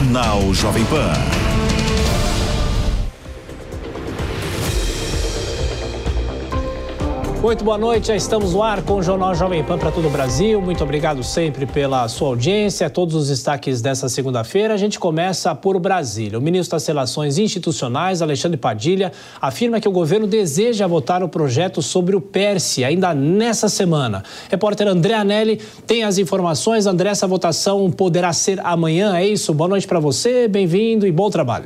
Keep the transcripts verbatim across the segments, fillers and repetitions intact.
Jornal Jovem Pan. Muito boa noite, já estamos no ar com o Jornal Jovem Pan para todo o Brasil. Muito obrigado sempre pela sua audiência. Todos os destaques dessa segunda-feira. A gente começa por Brasília. O ministro das Relações Institucionais, Alexandre Padilha, afirma que o governo deseja votar o projeto sobre o PERSE ainda nessa semana. Repórter André Anelli tem as informações. André, essa votação poderá ser amanhã, é isso? Boa noite para você, bem-vindo e bom trabalho.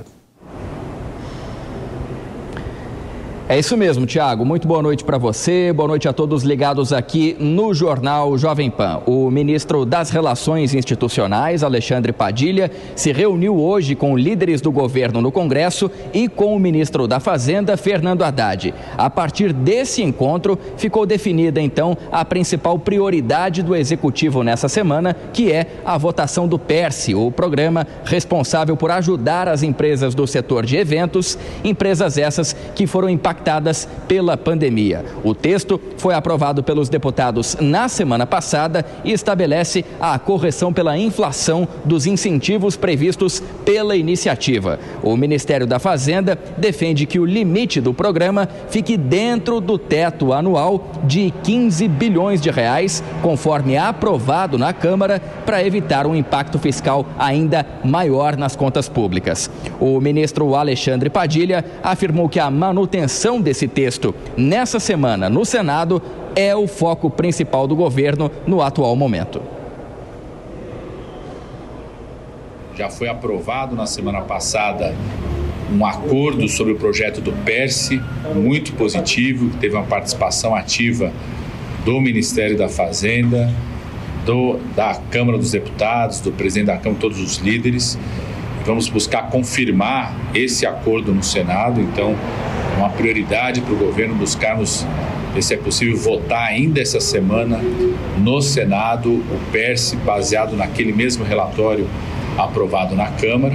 É isso mesmo, Tiago. Muito boa noite para você, boa noite a todos ligados aqui no Jornal Jovem Pan. O ministro das Relações Institucionais, Alexandre Padilha, se reuniu hoje com líderes do governo no Congresso e com o ministro da Fazenda, Fernando Haddad. A partir desse encontro, ficou definida, então, a principal prioridade do Executivo nessa semana, que é a votação do PERSE, o programa responsável por ajudar as empresas do setor de eventos, empresas essas que foram impactadas impactadas pela pandemia. O texto foi aprovado pelos deputados na semana passada e estabelece a correção pela inflação dos incentivos previstos pela iniciativa. O Ministério da Fazenda defende que o limite do programa fique dentro do teto anual de quinze bilhões de reais, conforme aprovado na Câmara, para evitar um impacto fiscal ainda maior nas contas públicas. O ministro Alexandre Padilha afirmou que a manutenção desse texto nessa semana no Senado é o foco principal do governo no atual momento. Já foi aprovado na semana passada um acordo sobre o projeto do PERSE, muito positivo, que teve uma participação ativa do Ministério da Fazenda, do, da Câmara dos Deputados, do presidente da Câmara, todos os líderes. Vamos buscar confirmar esse acordo no Senado, então é uma prioridade para o governo buscarmos, se é possível, votar ainda essa semana no Senado o PERSE, baseado naquele mesmo relatório aprovado na Câmara.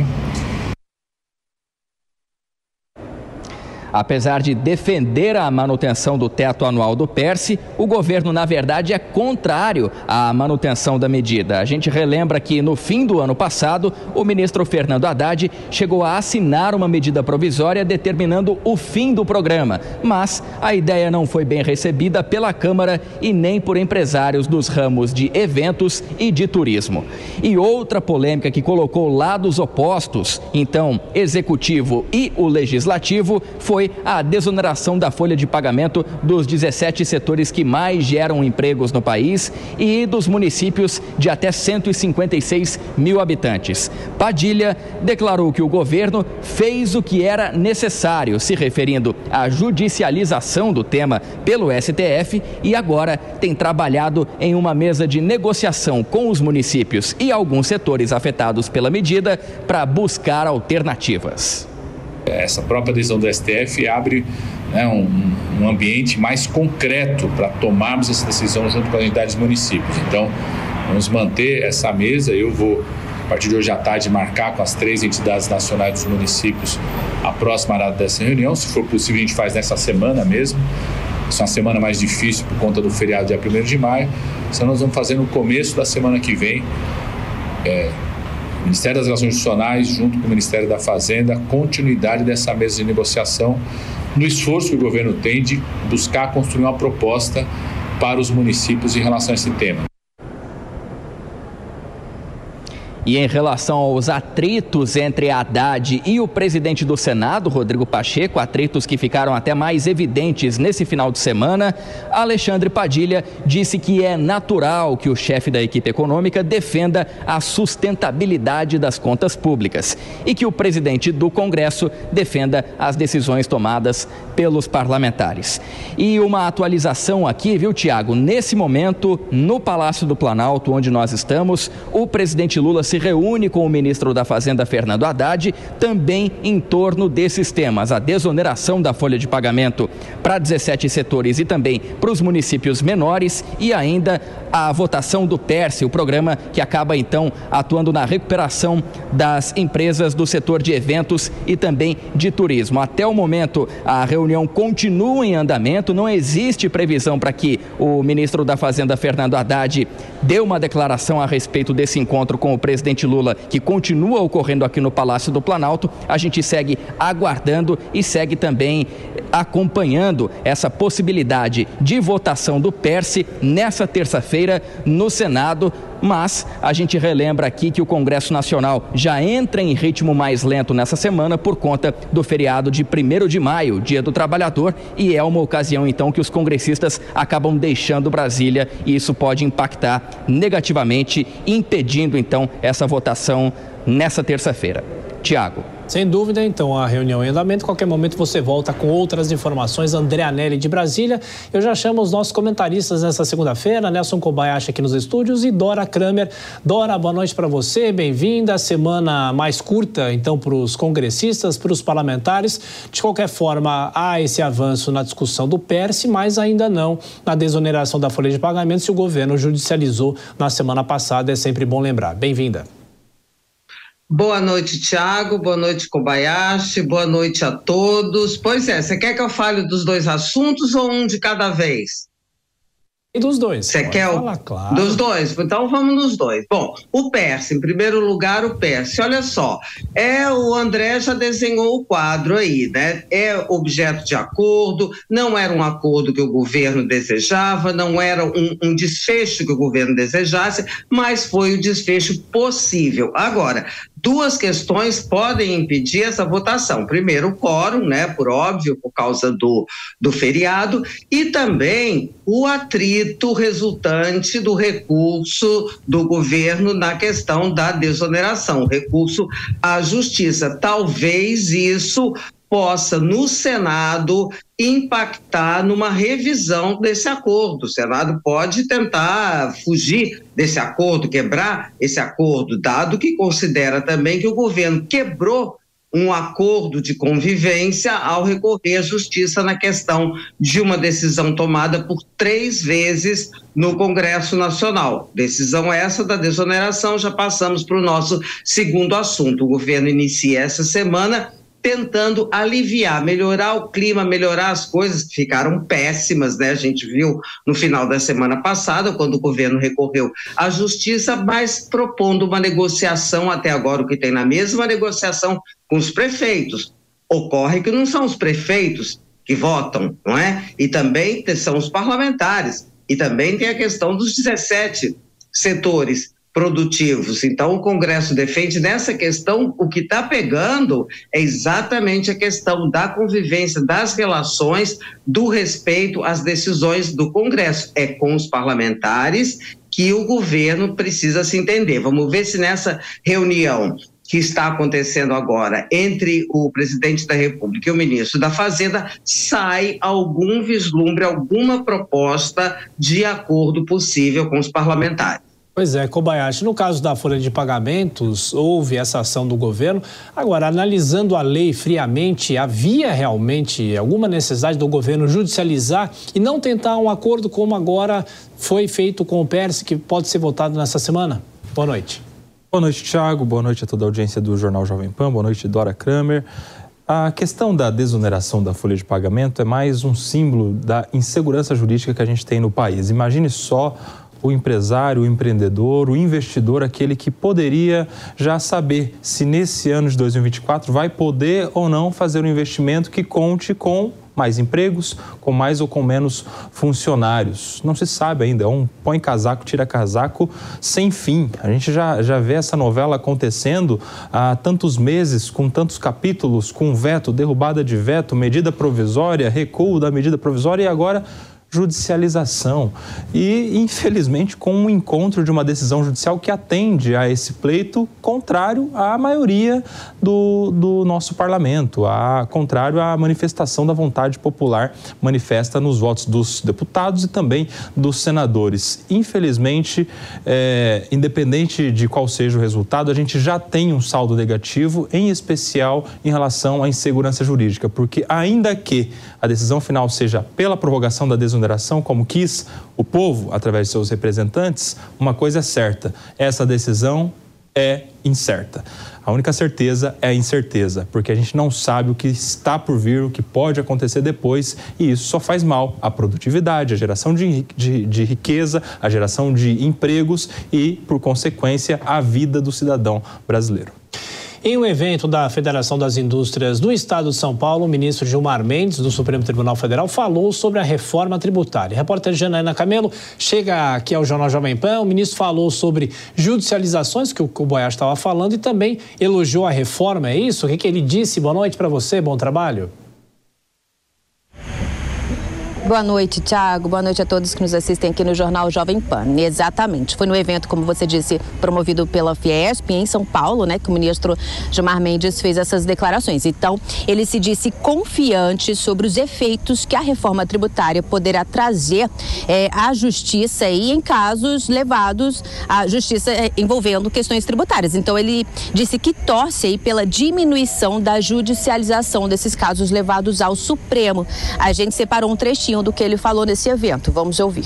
Apesar de defender a manutenção do teto anual do PERSE, o governo, na verdade, é contrário à manutenção da medida. A gente relembra que, no fim do ano passado, o ministro Fernando Haddad chegou a assinar uma medida provisória determinando o fim do programa, mas a ideia não foi bem recebida pela Câmara e nem por empresários dos ramos de eventos e de turismo. E outra polêmica que colocou lados opostos, então, executivo e o legislativo, foi a desoneração da folha de pagamento dos dezessete setores que mais geram empregos no país e dos municípios de até cento e cinquenta e seis mil habitantes. Padilha declarou que o governo fez o que era necessário, se referindo à judicialização do tema pelo S T F, e agora tem trabalhado em uma mesa de negociação com os municípios e alguns setores afetados pela medida para buscar alternativas. Essa própria decisão do S T F abre, né, um, um ambiente mais concreto para tomarmos essa decisão junto com as entidades dos municípios. Então, vamos manter essa mesa. Eu vou, a partir de hoje à tarde, marcar com as três entidades nacionais dos municípios a próxima data dessa reunião. Se for possível, a gente faz nessa semana mesmo. Essa é uma semana mais difícil por conta do feriado dia primeiro de maio. Então, nós vamos fazer no começo da semana que vem. É, Ministério das Relações Institucionais, junto com o Ministério da Fazenda, continuidade dessa mesa de negociação, no esforço que o governo tem de buscar construir uma proposta para os municípios em relação a esse tema. E em relação aos atritos entre Haddad e o presidente do Senado, Rodrigo Pacheco, atritos que ficaram até mais evidentes nesse final de semana, Alexandre Padilha disse que é natural que o chefe da equipe econômica defenda a sustentabilidade das contas públicas e que o presidente do Congresso defenda as decisões tomadas pelos parlamentares. E uma atualização aqui, viu, Tiago? Nesse momento, no Palácio do Planalto, onde nós estamos, o presidente Lula se reúne com o ministro da Fazenda, Fernando Haddad, também em torno desses temas, a desoneração da folha de pagamento para dezessete setores e também para os municípios menores e ainda a votação do PERSE, o programa que acaba então atuando na recuperação das empresas do setor de eventos e também de turismo. Até o momento, a reunião continua em andamento, não existe previsão para que o ministro da Fazenda, Fernando Haddad, dê uma declaração a respeito desse encontro com o presidente Lula, que continua ocorrendo aqui no Palácio do Planalto. A gente segue aguardando e segue também acompanhando essa possibilidade de votação do PERSE nessa terça-feira no Senado, mas a gente relembra aqui que o Congresso Nacional já entra em ritmo mais lento nessa semana por conta do feriado de primeiro de maio, Dia do Trabalhador, e é uma ocasião então que os congressistas acabam deixando Brasília e isso pode impactar negativamente, impedindo então essa votação nessa terça-feira. Tiago. Sem dúvida, então, a reunião em andamento. Qualquer momento você volta com outras informações. André Anelli de Brasília. Eu já chamo os nossos comentaristas nessa segunda-feira, Nelson Kobayashi aqui nos estúdios e Dora Kramer. Dora, boa noite para você, bem-vinda. Semana mais curta, então, para os congressistas, para os parlamentares. De qualquer forma, há esse avanço na discussão do PERSE, mas ainda não na desoneração da folha de pagamentos, que o governo judicializou na semana passada. É sempre bom lembrar. Bem-vinda. Boa noite, Tiago. Boa noite, Kobayashi. Boa noite a todos. Pois é, você quer que eu fale dos dois assuntos ou um de cada vez? E dos dois. Você quer o... falar, claro. Dos dois? Então vamos nos dois. Bom, o PERSE, em primeiro lugar, o PERSE. Olha só, é, o André já desenhou o quadro aí, né? É objeto de acordo, não era um acordo que o governo desejava, não era um, um desfecho que o governo desejasse, mas foi o desfecho possível. Agora, duas questões podem impedir essa votação. Primeiro, o quórum, né, por óbvio, por causa do, do feriado, e também o atrito resultante do recurso do governo na questão da desoneração, recurso à justiça. Talvez isso possa, no Senado, impactar numa revisão desse acordo. O Senado pode tentar fugir desse acordo, quebrar esse acordo, dado que considera também que o governo quebrou um acordo de convivência ao recorrer à justiça na questão de uma decisão tomada por três vezes no Congresso Nacional. Decisão essa da desoneração, já passamos para o nosso segundo assunto. O governo inicia essa semana tentando aliviar, melhorar o clima, melhorar as coisas que ficaram péssimas, né? A gente viu no final da semana passada, quando o governo recorreu à justiça, mas propondo uma negociação, até agora o que tem na mesa, uma negociação com os prefeitos. Ocorre que não são os prefeitos que votam, não é? E também são os parlamentares. E também tem a questão dos dezessete setores produtivos. Então, o Congresso defende nessa questão, o que está pegando é exatamente a questão da convivência, das relações, do respeito às decisões do Congresso. É com os parlamentares que o governo precisa se entender. Vamos ver se nessa reunião que está acontecendo agora entre o presidente da República e o ministro da Fazenda sai algum vislumbre, alguma proposta de acordo possível com os parlamentares. Pois é, Kobayashi, no caso da folha de pagamentos, houve essa ação do governo. Agora, analisando a lei friamente, havia realmente alguma necessidade do governo judicializar e não tentar um acordo como agora foi feito com o PERSE, que pode ser votado nessa semana? Boa noite. Boa noite, Tiago. Boa noite a toda a audiência do Jornal Jovem Pan. Boa noite, Dora Kramer. A questão da desoneração da folha de pagamento é mais um símbolo da insegurança jurídica que a gente tem no país. Imagine só o empresário, o empreendedor, o investidor, aquele que poderia já saber se nesse ano de dois mil e vinte e quatro vai poder ou não fazer um investimento que conte com mais empregos, com mais ou com menos funcionários. Não se sabe ainda, é um põe casaco, tira casaco sem fim. A gente já, já vê essa novela acontecendo há tantos meses, com tantos capítulos, com veto, derrubada de veto, medida provisória, recuo da medida provisória e agora judicialização e, infelizmente, com um encontro de uma decisão judicial que atende a esse pleito contrário à maioria do, do nosso parlamento, a, contrário à manifestação da vontade popular manifesta nos votos dos deputados e também dos senadores. Infelizmente, é, independente de qual seja o resultado, a gente já tem um saldo negativo, em especial em relação à insegurança jurídica, porque ainda que a decisão final seja pela prorrogação da desoneração desoneração, como quis o povo, através de seus representantes, uma coisa é certa, essa decisão é incerta. A única certeza é a incerteza, porque a gente não sabe o que está por vir, o que pode acontecer depois, e isso só faz mal à produtividade, à geração de, de, de riqueza, à geração de empregos e, por consequência, à vida do cidadão brasileiro. Em um evento da Federação das Indústrias do Estado de São Paulo, o ministro Gilmar Mendes, do Supremo Tribunal Federal, falou sobre a reforma tributária. A repórter Janaína Camelo chega aqui ao Jornal Jovem Pan. O ministro falou sobre judicializações, que o Boiás estava falando, e também elogiou a reforma, é isso? O que, que ele disse? Boa noite para você, bom trabalho. Boa noite, Thiago. Boa noite a todos que nos assistem aqui no Jornal Jovem Pan. Exatamente. Foi no evento, como você disse, promovido pela Fiesp, em São Paulo, né, que o ministro Gilmar Mendes fez essas declarações. Então, ele se disse confiante sobre os efeitos que a reforma tributária poderá trazer é, à justiça e em casos levados à justiça é, envolvendo questões tributárias. Então, ele disse que torce aí pela diminuição da judicialização desses casos levados ao Supremo. A gente separou um trechinho do que ele falou nesse evento. Vamos ouvir.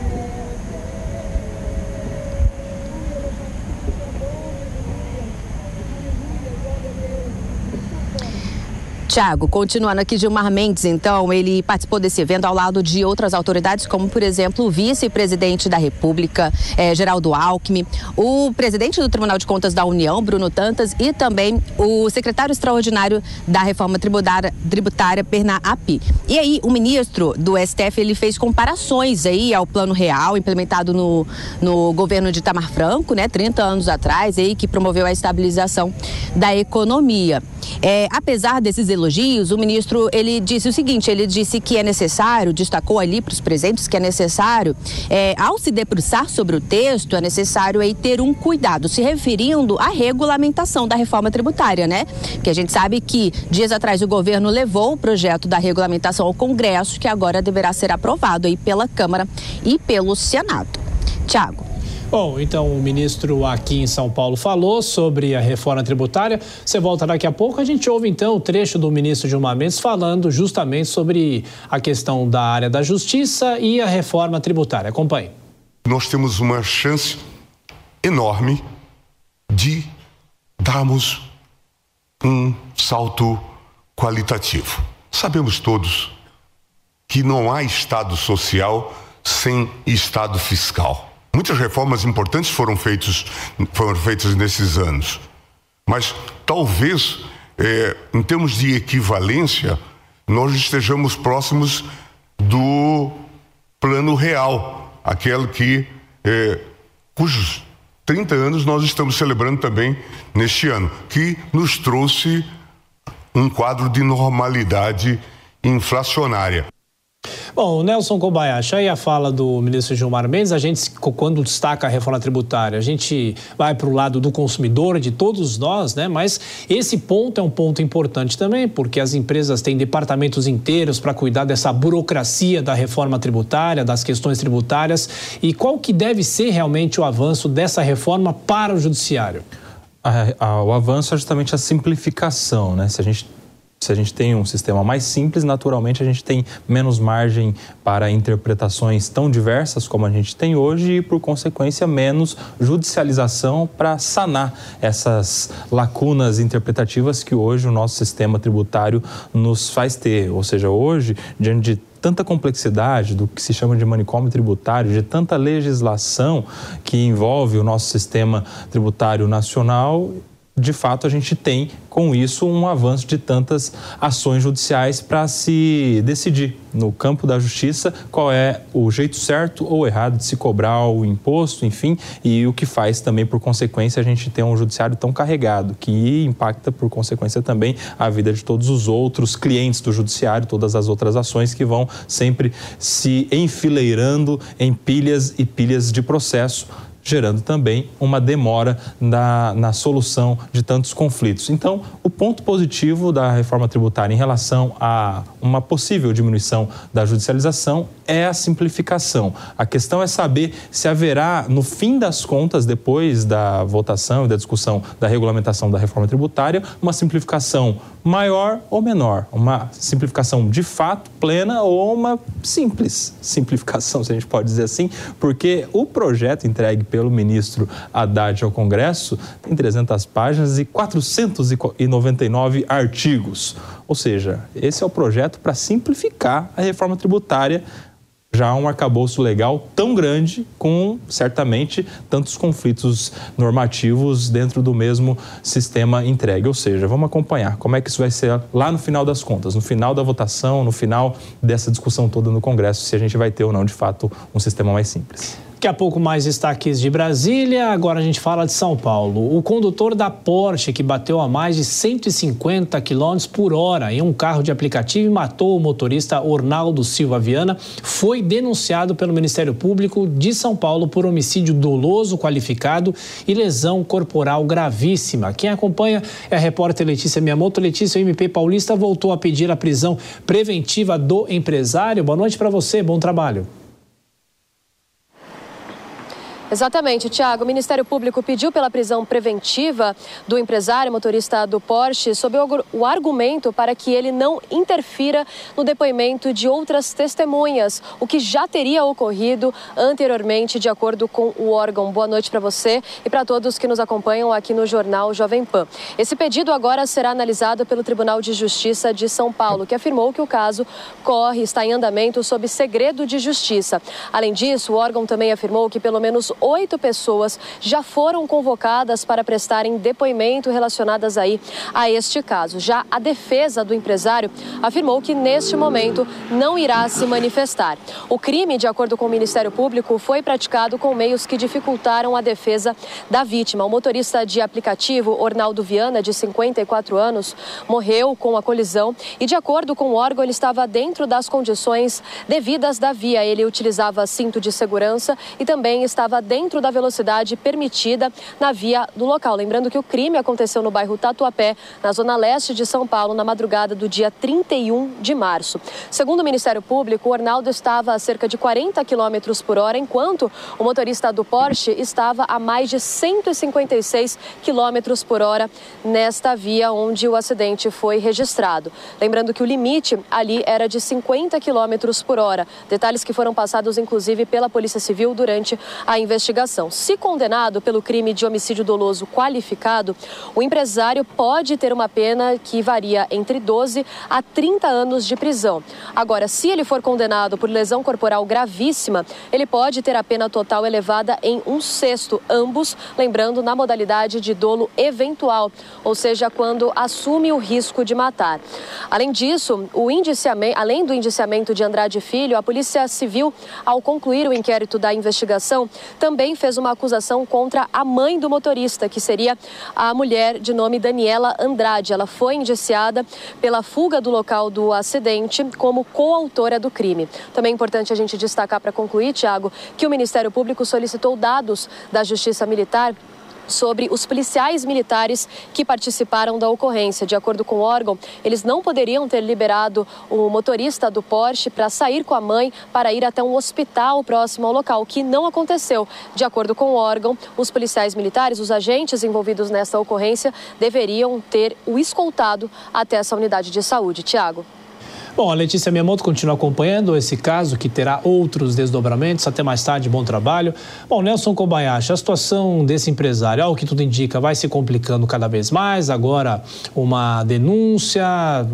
Tiago, continuando aqui, Gilmar Mendes, então, ele participou desse evento ao lado de outras autoridades, como, por exemplo, o vice-presidente da República, eh, Geraldo Alckmin, o presidente do Tribunal de Contas da União, Bruno Dantas, e também o secretário extraordinário da Reforma Tributária, tributária Perna Api. E aí, o ministro do S T F, ele fez comparações aí ao Plano Real, implementado no, no governo de Itamar Franco, né, trinta anos atrás, aí, que promoveu a estabilização da economia. É, apesar desses elogios, o ministro, ele disse o seguinte, ele disse que é necessário, destacou ali para os presentes que é necessário, é, ao se debruçar sobre o texto, é necessário aí ter um cuidado, se referindo à regulamentação da reforma tributária, né? Porque a gente sabe que dias atrás o governo levou o projeto da regulamentação ao Congresso, que agora deverá ser aprovado aí pela Câmara e pelo Senado. Tiago. Bom, então o ministro aqui em São Paulo falou sobre a reforma tributária. Você volta daqui a pouco. A gente ouve então o trecho do ministro Gilmar Mendes falando justamente sobre a questão da área da justiça e a reforma tributária. Acompanhe. Nós temos uma chance enorme de darmos um salto qualitativo. Sabemos todos que não há Estado social sem Estado fiscal. Muitas reformas importantes foram feitas, foram feitas nesses anos, mas talvez, é, em termos de equivalência, nós estejamos próximos do Plano Real, aquele que, é, cujos trinta anos nós estamos celebrando também neste ano, que nos trouxe um quadro de normalidade inflacionária. Bom, o Nelson Kobayashi, aí a fala do ministro Gilmar Mendes, a gente, quando destaca a reforma tributária, a gente vai para o lado do consumidor, de todos nós, né? Mas esse ponto é um ponto importante também, porque as empresas têm departamentos inteiros para cuidar dessa burocracia da reforma tributária, das questões tributárias. E qual que deve ser realmente o avanço dessa reforma para o judiciário? A, a, o avanço é justamente a simplificação, né? Se a gente Se a gente tem um sistema mais simples, naturalmente a gente tem menos margem para interpretações tão diversas como a gente tem hoje e, por consequência, menos judicialização para sanar essas lacunas interpretativas que hoje o nosso sistema tributário nos faz ter. Ou seja, hoje, diante de tanta complexidade do que se chama de manicômio tributário, de tanta legislação que envolve o nosso sistema tributário nacional, de fato, a gente tem, com isso, um avanço de tantas ações judiciais para se decidir no campo da justiça qual é o jeito certo ou errado de se cobrar o imposto, enfim, e o que faz também, por consequência, a gente ter um judiciário tão carregado, que impacta, por consequência, também a vida de todos os outros clientes do judiciário, todas as outras ações que vão sempre se enfileirando em pilhas e pilhas de processo, gerando também uma demora na, na solução de tantos conflitos. Então, o ponto positivo da reforma tributária em relação a uma possível diminuição da judicialização é a simplificação. A questão é saber se haverá, no fim das contas, depois da votação e da discussão da regulamentação da reforma tributária, uma simplificação maior ou menor, uma simplificação de fato plena ou uma simples simplificação, se a gente pode dizer assim, porque o projeto entregue pelo ministro Haddad ao Congresso tem trezentas páginas e quatrocentos e noventa e nove artigos. Ou seja, esse é o projeto para simplificar a reforma tributária, já um arcabouço legal tão grande com, certamente, tantos conflitos normativos dentro do mesmo sistema entregue. Ou seja, vamos acompanhar como é que isso vai ser lá no final das contas, no final da votação, no final dessa discussão toda no Congresso, se a gente vai ter ou não, de fato, um sistema mais simples. Daqui a pouco mais destaques de Brasília, agora a gente fala de São Paulo. O condutor da Porsche, que bateu a mais de cento e cinquenta quilômetros por hora em um carro de aplicativo e matou o motorista Ornaldo Silva Viana, foi denunciado pelo Ministério Público de São Paulo por homicídio doloso qualificado e lesão corporal gravíssima. Quem acompanha é a repórter Letícia Miyamoto. Letícia, o M P paulista voltou a pedir a prisão preventiva do empresário. Boa noite para você, bom trabalho. Exatamente, Tiago. O Ministério Público pediu pela prisão preventiva do empresário motorista do Porsche sob o argumento para que ele não interfira no depoimento de outras testemunhas, o que já teria ocorrido anteriormente, de acordo com o órgão. Boa noite para você e para todos que nos acompanham aqui no Jornal Jovem Pan. Esse pedido agora será analisado pelo Tribunal de Justiça de São Paulo, que afirmou que o caso corre, está em andamento sob segredo de justiça. Além disso, o órgão também afirmou que pelo menos oito pessoas já foram convocadas para prestarem depoimento relacionadas aí a este caso. Já a defesa do empresário afirmou que neste momento não irá se manifestar. O crime, de acordo com o Ministério Público, foi praticado com meios que dificultaram a defesa da vítima. O motorista de aplicativo, Ornaldo Viana, de cinquenta e quatro anos, morreu com a colisão e, de acordo com o órgão, ele estava dentro das condições devidas da via. Ele utilizava cinto de segurança e também estava dentro da velocidade permitida na via do local. Lembrando que o crime aconteceu no bairro Tatuapé, na zona leste de São Paulo, na madrugada do dia trinta e um de março. Segundo o Ministério Público, o Ornaldo estava a cerca de quarenta quilômetros por hora, enquanto o motorista do Porsche estava a mais de cento e cinquenta e seis quilômetros por hora nesta via onde o acidente foi registrado. Lembrando que o limite ali era de cinquenta quilômetros por hora. Detalhes que foram passados, inclusive, pela Polícia Civil durante a investigação. investigação. Se condenado pelo crime de homicídio doloso qualificado, o empresário pode ter uma pena que varia entre doze a trinta anos de prisão. Agora, se ele for condenado por lesão corporal gravíssima, ele pode ter a pena total elevada em um sexto, ambos, lembrando, na modalidade de dolo eventual, ou seja, quando assume o risco de matar. Além disso, o indiciamento, além do indiciamento de Andrade Filho, a Polícia Civil, ao concluir o inquérito da investigação, também fez uma acusação contra a mãe do motorista, que seria a mulher de nome Daniela Andrade. Ela foi indiciada pela fuga do local do acidente como coautora do crime. Também é importante a gente destacar, para concluir, Tiago, que o Ministério Público solicitou dados da Justiça Militar sobre os policiais militares que participaram da ocorrência. De acordo com o órgão, eles não poderiam ter liberado o motorista do Porsche para sair com a mãe para ir até um hospital próximo ao local, o que não aconteceu. De acordo com o órgão, os policiais militares, os agentes envolvidos nessa ocorrência, deveriam ter o escoltado até essa unidade de saúde. Tiago. Bom, a Letícia Miyamoto continua acompanhando esse caso, que terá outros desdobramentos. Até mais tarde, bom trabalho. Bom, Nelson Kobayashi, a situação desse empresário, ao que tudo indica, vai se complicando cada vez mais. Agora, uma denúncia,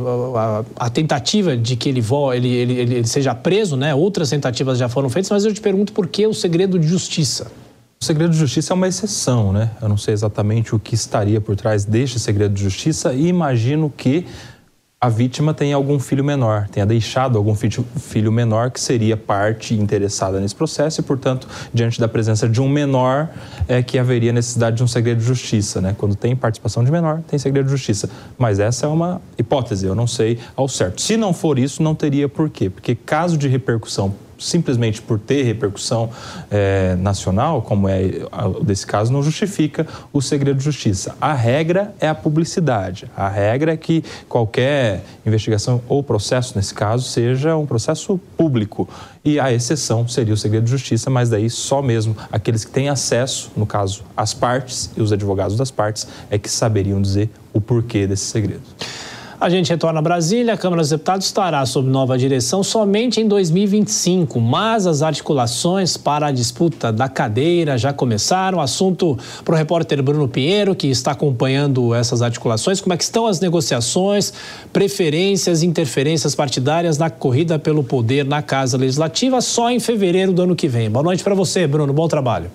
a, a tentativa de que ele, ele, ele, ele seja preso, né? Outras tentativas já foram feitas, mas eu te pergunto por que o segredo de justiça? O segredo de justiça é uma exceção, né? Eu não sei exatamente o que estaria por trás deste segredo de justiça e imagino que a vítima tem algum filho menor, tenha deixado algum filho menor que seria parte interessada nesse processo e, portanto, diante da presença de um menor, é que haveria necessidade de um segredo de justiça, né? Quando tem participação de menor, tem segredo de justiça. Mas essa é uma hipótese, eu não sei ao certo. Se não for isso, não teria por quê? Porque caso de repercussão, simplesmente por ter repercussão é, nacional, como é desse caso, não justifica o segredo de justiça. A regra é a publicidade. A regra é que qualquer investigação ou processo, nesse caso, seja um processo público. E a exceção seria o segredo de justiça, mas daí só mesmo aqueles que têm acesso, no caso, as partes e os advogados das partes, é que saberiam dizer o porquê desse segredo. A gente retorna a Brasília. A Câmara dos Deputados estará sob nova direção somente em dois mil e vinte e cinco, mas as articulações para a disputa da cadeira já começaram. Assunto para o repórter Bruno Pinheiro, que está acompanhando essas articulações. Como é que estão as negociações, preferências, interferências partidárias na corrida pelo poder na Casa Legislativa só em fevereiro do ano que vem? Boa noite para você, Bruno. Bom trabalho.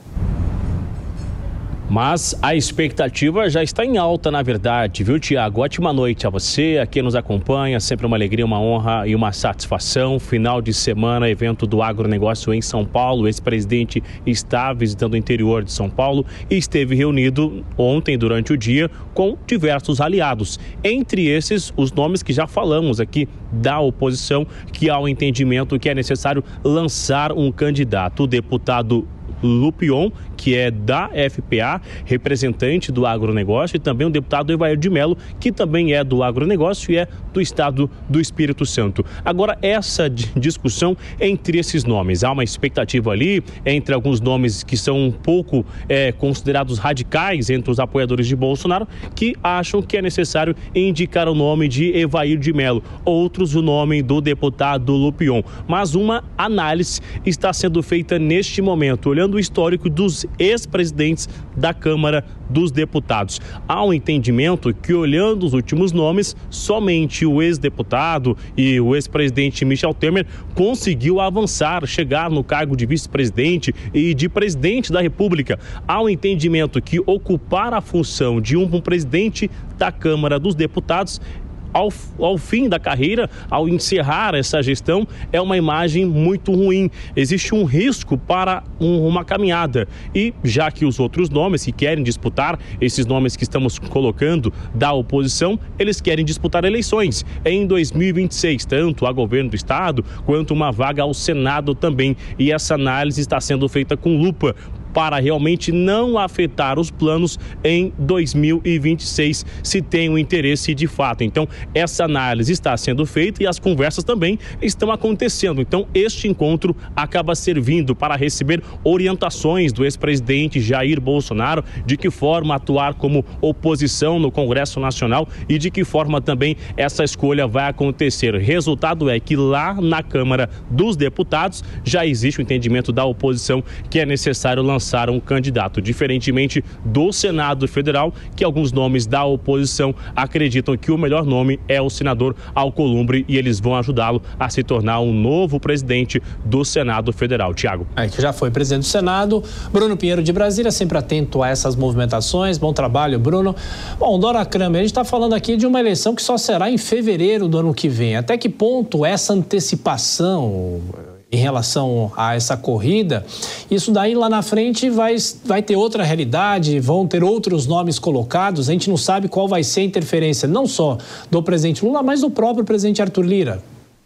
Mas a expectativa já está em alta, na verdade, viu, Tiago? Ótima noite a você, a quem nos acompanha, sempre uma alegria, uma honra e uma satisfação. Final de semana, evento do agronegócio em São Paulo. O ex-presidente está visitando o interior de São Paulo e esteve reunido ontem, durante o dia, com diversos aliados. Entre esses, os nomes que já falamos aqui da oposição, que há o entendimento que é necessário lançar um candidato. O deputado Lupion, que é da F P A, representante do agronegócio, e também o deputado Evair de Mello, que também é do agronegócio e é do estado do Espírito Santo. Agora, essa discussão entre esses nomes, há uma expectativa ali entre alguns nomes que são um pouco é, considerados radicais entre os apoiadores de Bolsonaro, que acham que é necessário indicar o nome de Evair de Mello, outros o nome do deputado Lupion. Mas uma análise está sendo feita neste momento, olhando o histórico dos ex-presidentes da Câmara dos Deputados. Há um entendimento que, olhando os últimos nomes, somente o ex-deputado e o ex-presidente Michel Temer conseguiu avançar, chegar no cargo de vice-presidente e de presidente da República. Há um entendimento que ocupar a função de um presidente da Câmara dos Deputados Ao, ao fim da carreira, ao encerrar essa gestão, é uma imagem muito ruim. Existe um risco para um, uma caminhada. E já que os outros nomes que querem disputar, esses nomes que estamos colocando da oposição, eles querem disputar eleições em dois mil e vinte e seis, tanto a governo do estado quanto uma vaga ao Senado também. E essa análise está sendo feita com lupa, para realmente não afetar os planos em dois mil e vinte e seis, se tem um interesse de fato. Então, essa análise está sendo feita e as conversas também estão acontecendo. Então, este encontro acaba servindo para receber orientações do ex-presidente Jair Bolsonaro, de que forma atuar como oposição no Congresso Nacional e de que forma também essa escolha vai acontecer. Resultado é que lá na Câmara dos Deputados já existe o entendimento da oposição que é necessário lançar um candidato, diferentemente do Senado Federal, que alguns nomes da oposição acreditam que o melhor nome é o senador Alcolumbre e eles vão ajudá-lo a se tornar um novo presidente do Senado Federal. Tiago. É, que já foi presidente do Senado. Bruno Pinheiro de Brasília, sempre atento a essas movimentações. Bom trabalho, Bruno. Bom, Dora Kramer, a gente está falando aqui de uma eleição que só será em fevereiro do ano que vem. Até que ponto essa antecipação em relação a essa corrida, isso daí lá na frente vai, vai ter outra realidade, vão ter outros nomes colocados, a gente não sabe qual vai ser a interferência, não só do presidente Lula, mas do próprio presidente Arthur Lira.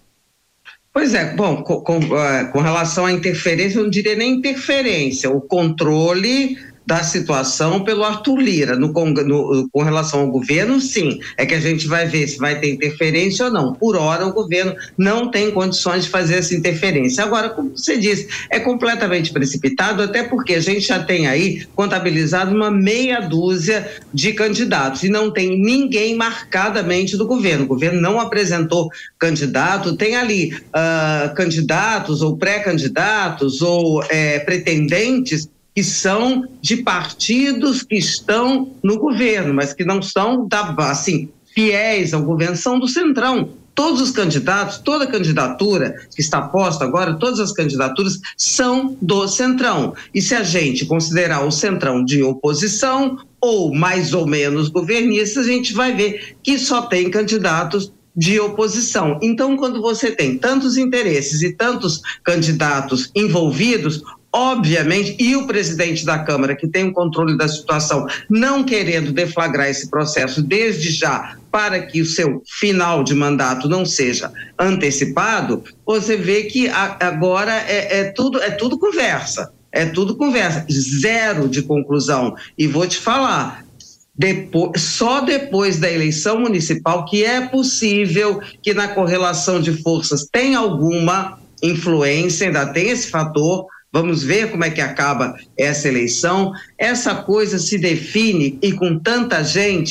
Pois é, bom, com, com, com relação à interferência, eu não diria nem interferência, o controle da situação pelo Arthur Lira. No, no, com relação ao governo, sim, é que a gente vai ver se vai ter interferência ou não. Por hora, o governo não tem condições de fazer essa interferência. Agora, como você disse, é completamente precipitado, até porque a gente já tem aí contabilizado uma meia dúzia de candidatos e não tem ninguém marcadamente do governo. O governo não apresentou candidato, tem ali uh, candidatos ou pré-candidatos ou é, pretendentes que são de partidos que estão no governo, mas que não são, assim, fiéis ao governo, são do Centrão. Todos os candidatos, toda candidatura que está posta agora, todas as candidaturas são do Centrão. E se a gente considerar o Centrão de oposição ou mais ou menos governistas, a gente vai ver que só tem candidatos de oposição. Então, quando você tem tantos interesses e tantos candidatos envolvidos, obviamente, e o presidente da Câmara, que tem o controle da situação, não querendo deflagrar esse processo desde já para que o seu final de mandato não seja antecipado, você vê que a, agora é, é, tudo, é tudo conversa, é tudo conversa, zero de conclusão. E vou te falar, depois, só depois da eleição municipal que é possível que na correlação de forças tenha alguma influência, ainda tem esse fator. Vamos ver como é que acaba essa eleição. Essa coisa se define, e com tanta gente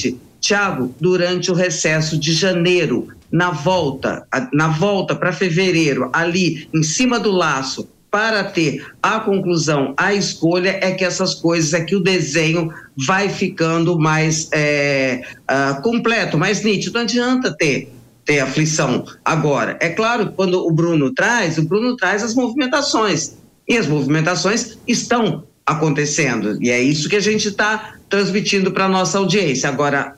Tiago, durante o recesso de janeiro, na volta, na volta para fevereiro, ali em cima do laço, para ter a conclusão, a escolha, é que essas coisas, é que o desenho vai ficando mais é, uh, completo, mais nítido. Não adianta ter, ter aflição agora. É claro, quando o Bruno traz, o Bruno traz as movimentações, e as movimentações estão acontecendo, e é isso que a gente está transmitindo para a nossa audiência. Agora,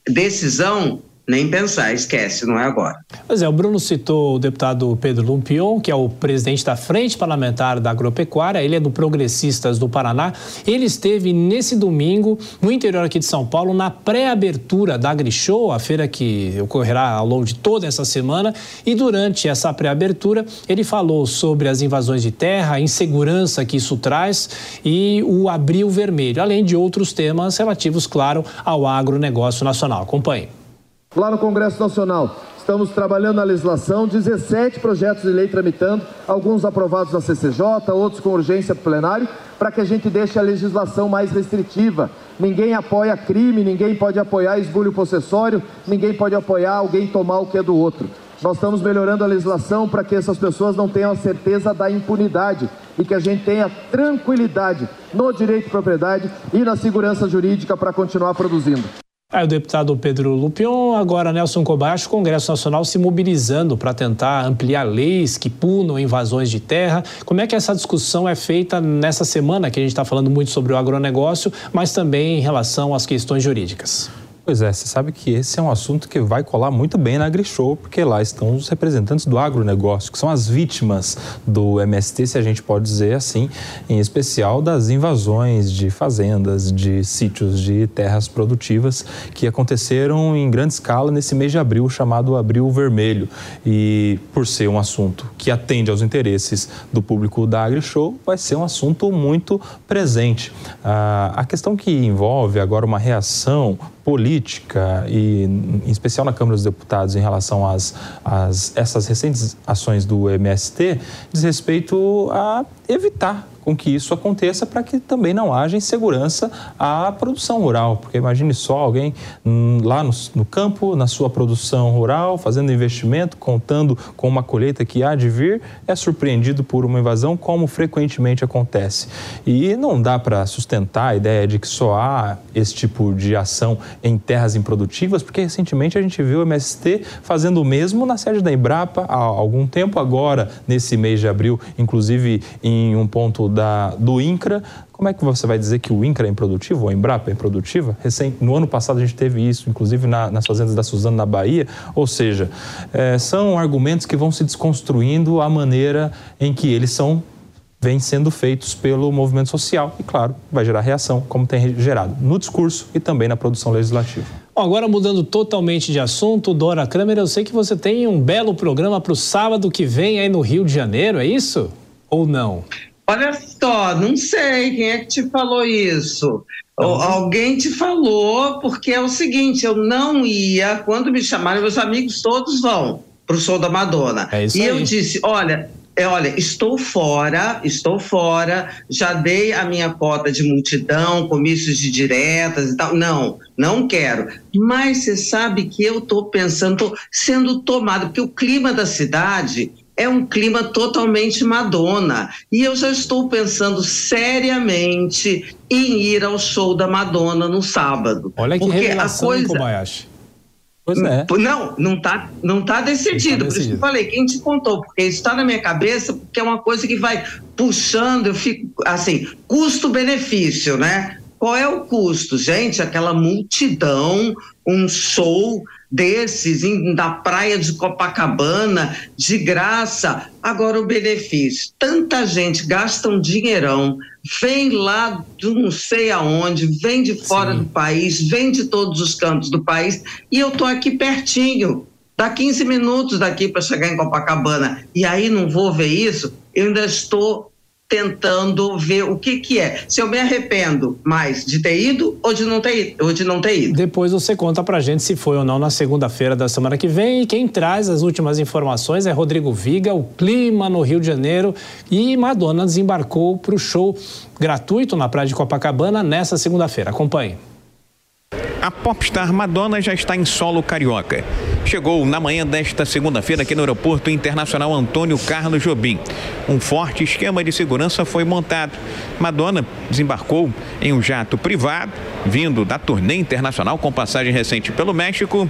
decisão, nem pensar, esquece, não é agora. Pois é, o Bruno citou o deputado Pedro Lumpion, que é o presidente da Frente Parlamentar da Agropecuária, ele é do Progressistas do Paraná. Ele esteve nesse domingo no interior aqui de São Paulo, na pré-abertura da AgriShow, a feira que ocorrerá ao longo de toda essa semana, e durante essa pré-abertura ele falou sobre as invasões de terra, a insegurança que isso traz e o Abril Vermelho, além de outros temas relativos, claro, ao agronegócio nacional. Acompanhe. Lá no Congresso Nacional, estamos trabalhando na legislação, dezessete projetos de lei tramitando, alguns aprovados na C C J, outros com urgência plenário, para que a gente deixe a legislação mais restritiva. Ninguém apoia crime, ninguém pode apoiar esbulho possessório, ninguém pode apoiar alguém tomar o que é do outro. Nós estamos melhorando a legislação para que essas pessoas não tenham a certeza da impunidade e que a gente tenha tranquilidade no direito de propriedade e na segurança jurídica para continuar produzindo. Aí o deputado Pedro Lumpion, agora Nelson Kobayashi, o Congresso Nacional se mobilizando para tentar ampliar leis que punam invasões de terra. Como é que essa discussão é feita nessa semana que a gente está falando muito sobre o agronegócio, mas também em relação às questões jurídicas? Pois é, você sabe que esse é um assunto que vai colar muito bem na AgriShow, porque lá estão os representantes do agronegócio, que são as vítimas do M S T, se a gente pode dizer assim, em especial das invasões de fazendas, de sítios, de terras produtivas que aconteceram em grande escala nesse mês de abril, chamado Abril Vermelho. E por ser um assunto que atende aos interesses do público da AgriShow, vai ser um assunto muito presente. Ah, a questão que envolve agora uma reação política e em especial na Câmara dos Deputados em relação às, às essas recentes ações do M S T diz respeito a evitar com que isso aconteça para que também não haja insegurança à produção rural, porque imagine só alguém hum, lá no, no campo, na sua produção rural, fazendo investimento, contando com uma colheita que há de vir, é surpreendido por uma invasão, como frequentemente acontece. E não dá para sustentar a ideia de que só há esse tipo de ação em terras improdutivas, porque recentemente a gente viu o M S T fazendo o mesmo na sede da Embrapa há algum tempo, agora nesse mês de abril, inclusive em um ponto Da, do INCRA. Como é que você vai dizer que o INCRA é improdutivo ou a Embrapa é improdutiva? Recém, no ano passado a gente teve isso, inclusive na, nas fazendas da Suzano, na Bahia. Ou seja, é, são argumentos que vão se desconstruindo a maneira em que eles são, vêm sendo feitos pelo movimento social. E claro, vai gerar reação, como tem gerado no discurso e também na produção legislativa. Bom, agora mudando totalmente de assunto, Dora Kramer, eu sei que você tem um belo programa para o sábado que vem aí no Rio de Janeiro, é isso? Ou não? Olha só, não sei quem é que te falou isso. Ou, alguém te falou, porque é o seguinte, eu não ia, quando me chamaram, meus amigos todos vão para o show da Madonna. É isso e aí. Eu disse, olha, é, olha, estou fora, estou fora, já dei a minha cota de multidão, comícios de diretas e tal. Não, não quero. Mas você sabe que eu estou pensando, estou sendo tomada, porque o clima da cidade é um clima totalmente Madonna. E eu já estou pensando seriamente em ir ao show da Madonna no sábado. Olha que porque revelação, a coisa... Kobayashi. Pois é. Não, não está não tá decidido. Não tá decidido. Por isso que eu falei, quem te contou? Porque isso está na minha cabeça, porque é uma coisa que vai puxando, eu fico assim, custo-benefício, né? Qual é o custo? Gente, aquela multidão, um show desses em, na praia de Copacabana, de graça. Agora o benefício, tanta gente gasta um dinheirão, vem lá de não sei aonde, vem de fora Sim. do país, vem de todos os cantos do país, e eu tô aqui pertinho, dá quinze minutos daqui para chegar em Copacabana, e aí não vou ver isso. Eu ainda estou tentando ver o que que é. Se eu me arrependo mais de ter ido ou de não ter ido. Ou de não ter ido. Depois você conta pra gente se foi ou não na segunda-feira da semana que vem. E quem traz as últimas informações é Rodrigo Viga, o clima no Rio de Janeiro. E Madonna desembarcou pro show gratuito na praia de Copacabana nessa segunda-feira. Acompanhe. A popstar Madonna já está em solo carioca. Chegou na manhã desta segunda-feira aqui no Aeroporto Internacional Antônio Carlos Jobim. Um forte esquema de segurança foi montado. Madonna desembarcou em um jato privado, vindo da turnê internacional com passagem recente pelo México,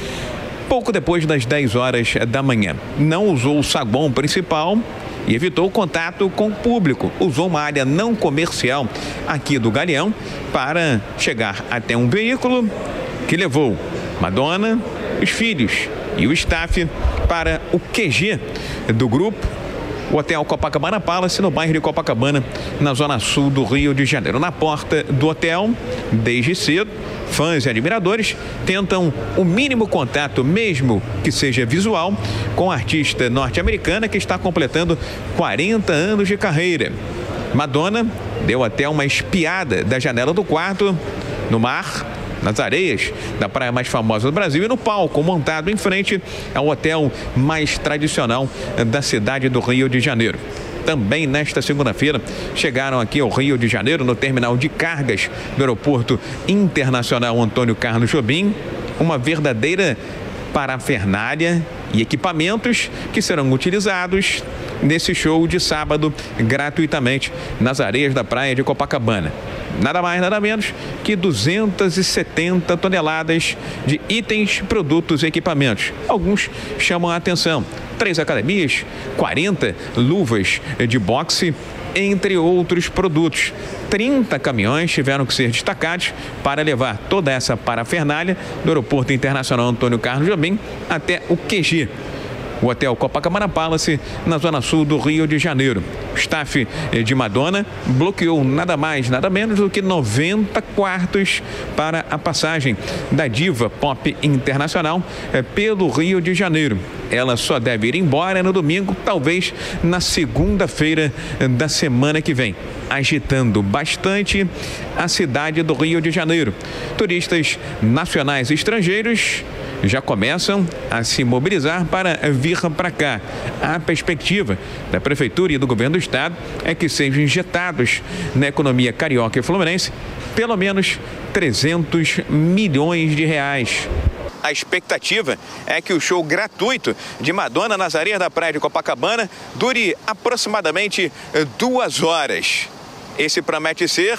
pouco depois das dez horas da manhã. Não usou o saguão principal e evitou o contato com o público. Usou uma área não comercial aqui do Galeão para chegar até um veículo que levou Madonna, os filhos e o staff para o Q G do grupo, o Hotel Copacabana Palace, no bairro de Copacabana, na zona sul do Rio de Janeiro. Na porta do hotel, desde cedo, fãs e admiradores tentam o mínimo contato, mesmo que seja visual, com a artista norte-americana que está completando quarenta anos de carreira. Madonna deu até uma espiada da janela do quarto no mar, nas areias da praia mais famosa do Brasil e no palco montado em frente ao hotel mais tradicional da cidade do Rio de Janeiro. Também nesta segunda-feira chegaram aqui ao Rio de Janeiro, no terminal de cargas do Aeroporto Internacional Antônio Carlos Jobim, uma verdadeira parafernália e equipamentos que serão utilizados nesse show de sábado gratuitamente nas areias da praia de Copacabana. Nada mais, nada menos que duzentas e setenta toneladas de itens, produtos e equipamentos. Alguns chamam a atenção. Três academias, quarenta luvas de boxe, entre outros produtos. trinta caminhões tiveram que ser destacados para levar toda essa parafernália do Aeroporto Internacional Antônio Carlos Jobim até o Q G, o Hotel Copacabana Palace, na zona sul do Rio de Janeiro. O staff de Madonna bloqueou nada mais, nada menos do que noventa quartos para a passagem da diva pop internacional pelo Rio de Janeiro. Ela só deve ir embora no domingo, talvez na segunda-feira da semana que vem, agitando bastante a cidade do Rio de Janeiro. Turistas nacionais e estrangeiros já começam a se mobilizar para vir para cá. A perspectiva da Prefeitura e do Governo do Estado é que sejam injetados na economia carioca e fluminense pelo menos trezentos milhões de reais. A expectativa é que o show gratuito de Madonna nas areias da praia de Copacabana dure aproximadamente duas horas. Esse promete ser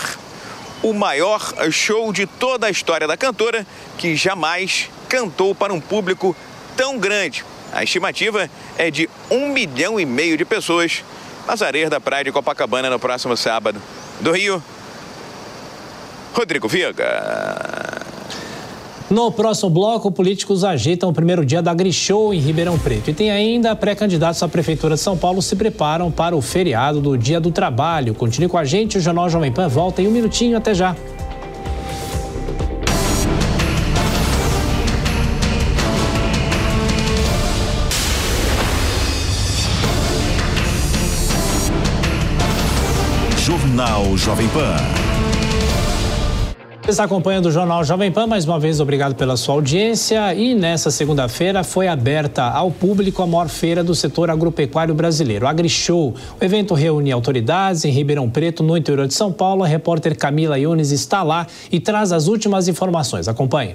o maior show de toda a história da cantora, que jamais cantou para um público tão grande. A estimativa é de um milhão e meio de pessoas nas areias da praia de Copacabana no próximo sábado. Do Rio, Rodrigo Viega. No próximo bloco, políticos agitam o primeiro dia da AgriShow em Ribeirão Preto. E tem ainda pré-candidatos à Prefeitura de São Paulo se preparam para o feriado do Dia do Trabalho. Continue com a gente, o Jornal Jovem Pan volta em um minutinho, até já. Jornal Jovem Pan. Você está acompanhando o Jornal Jovem Pan, mais uma vez obrigado pela sua audiência. E nessa segunda-feira foi aberta ao público a maior feira do setor agropecuário brasileiro, a AgriShow. O evento reúne autoridades em Ribeirão Preto, no interior de São Paulo. A repórter Camila Yunes está lá e traz as últimas informações. Acompanhe.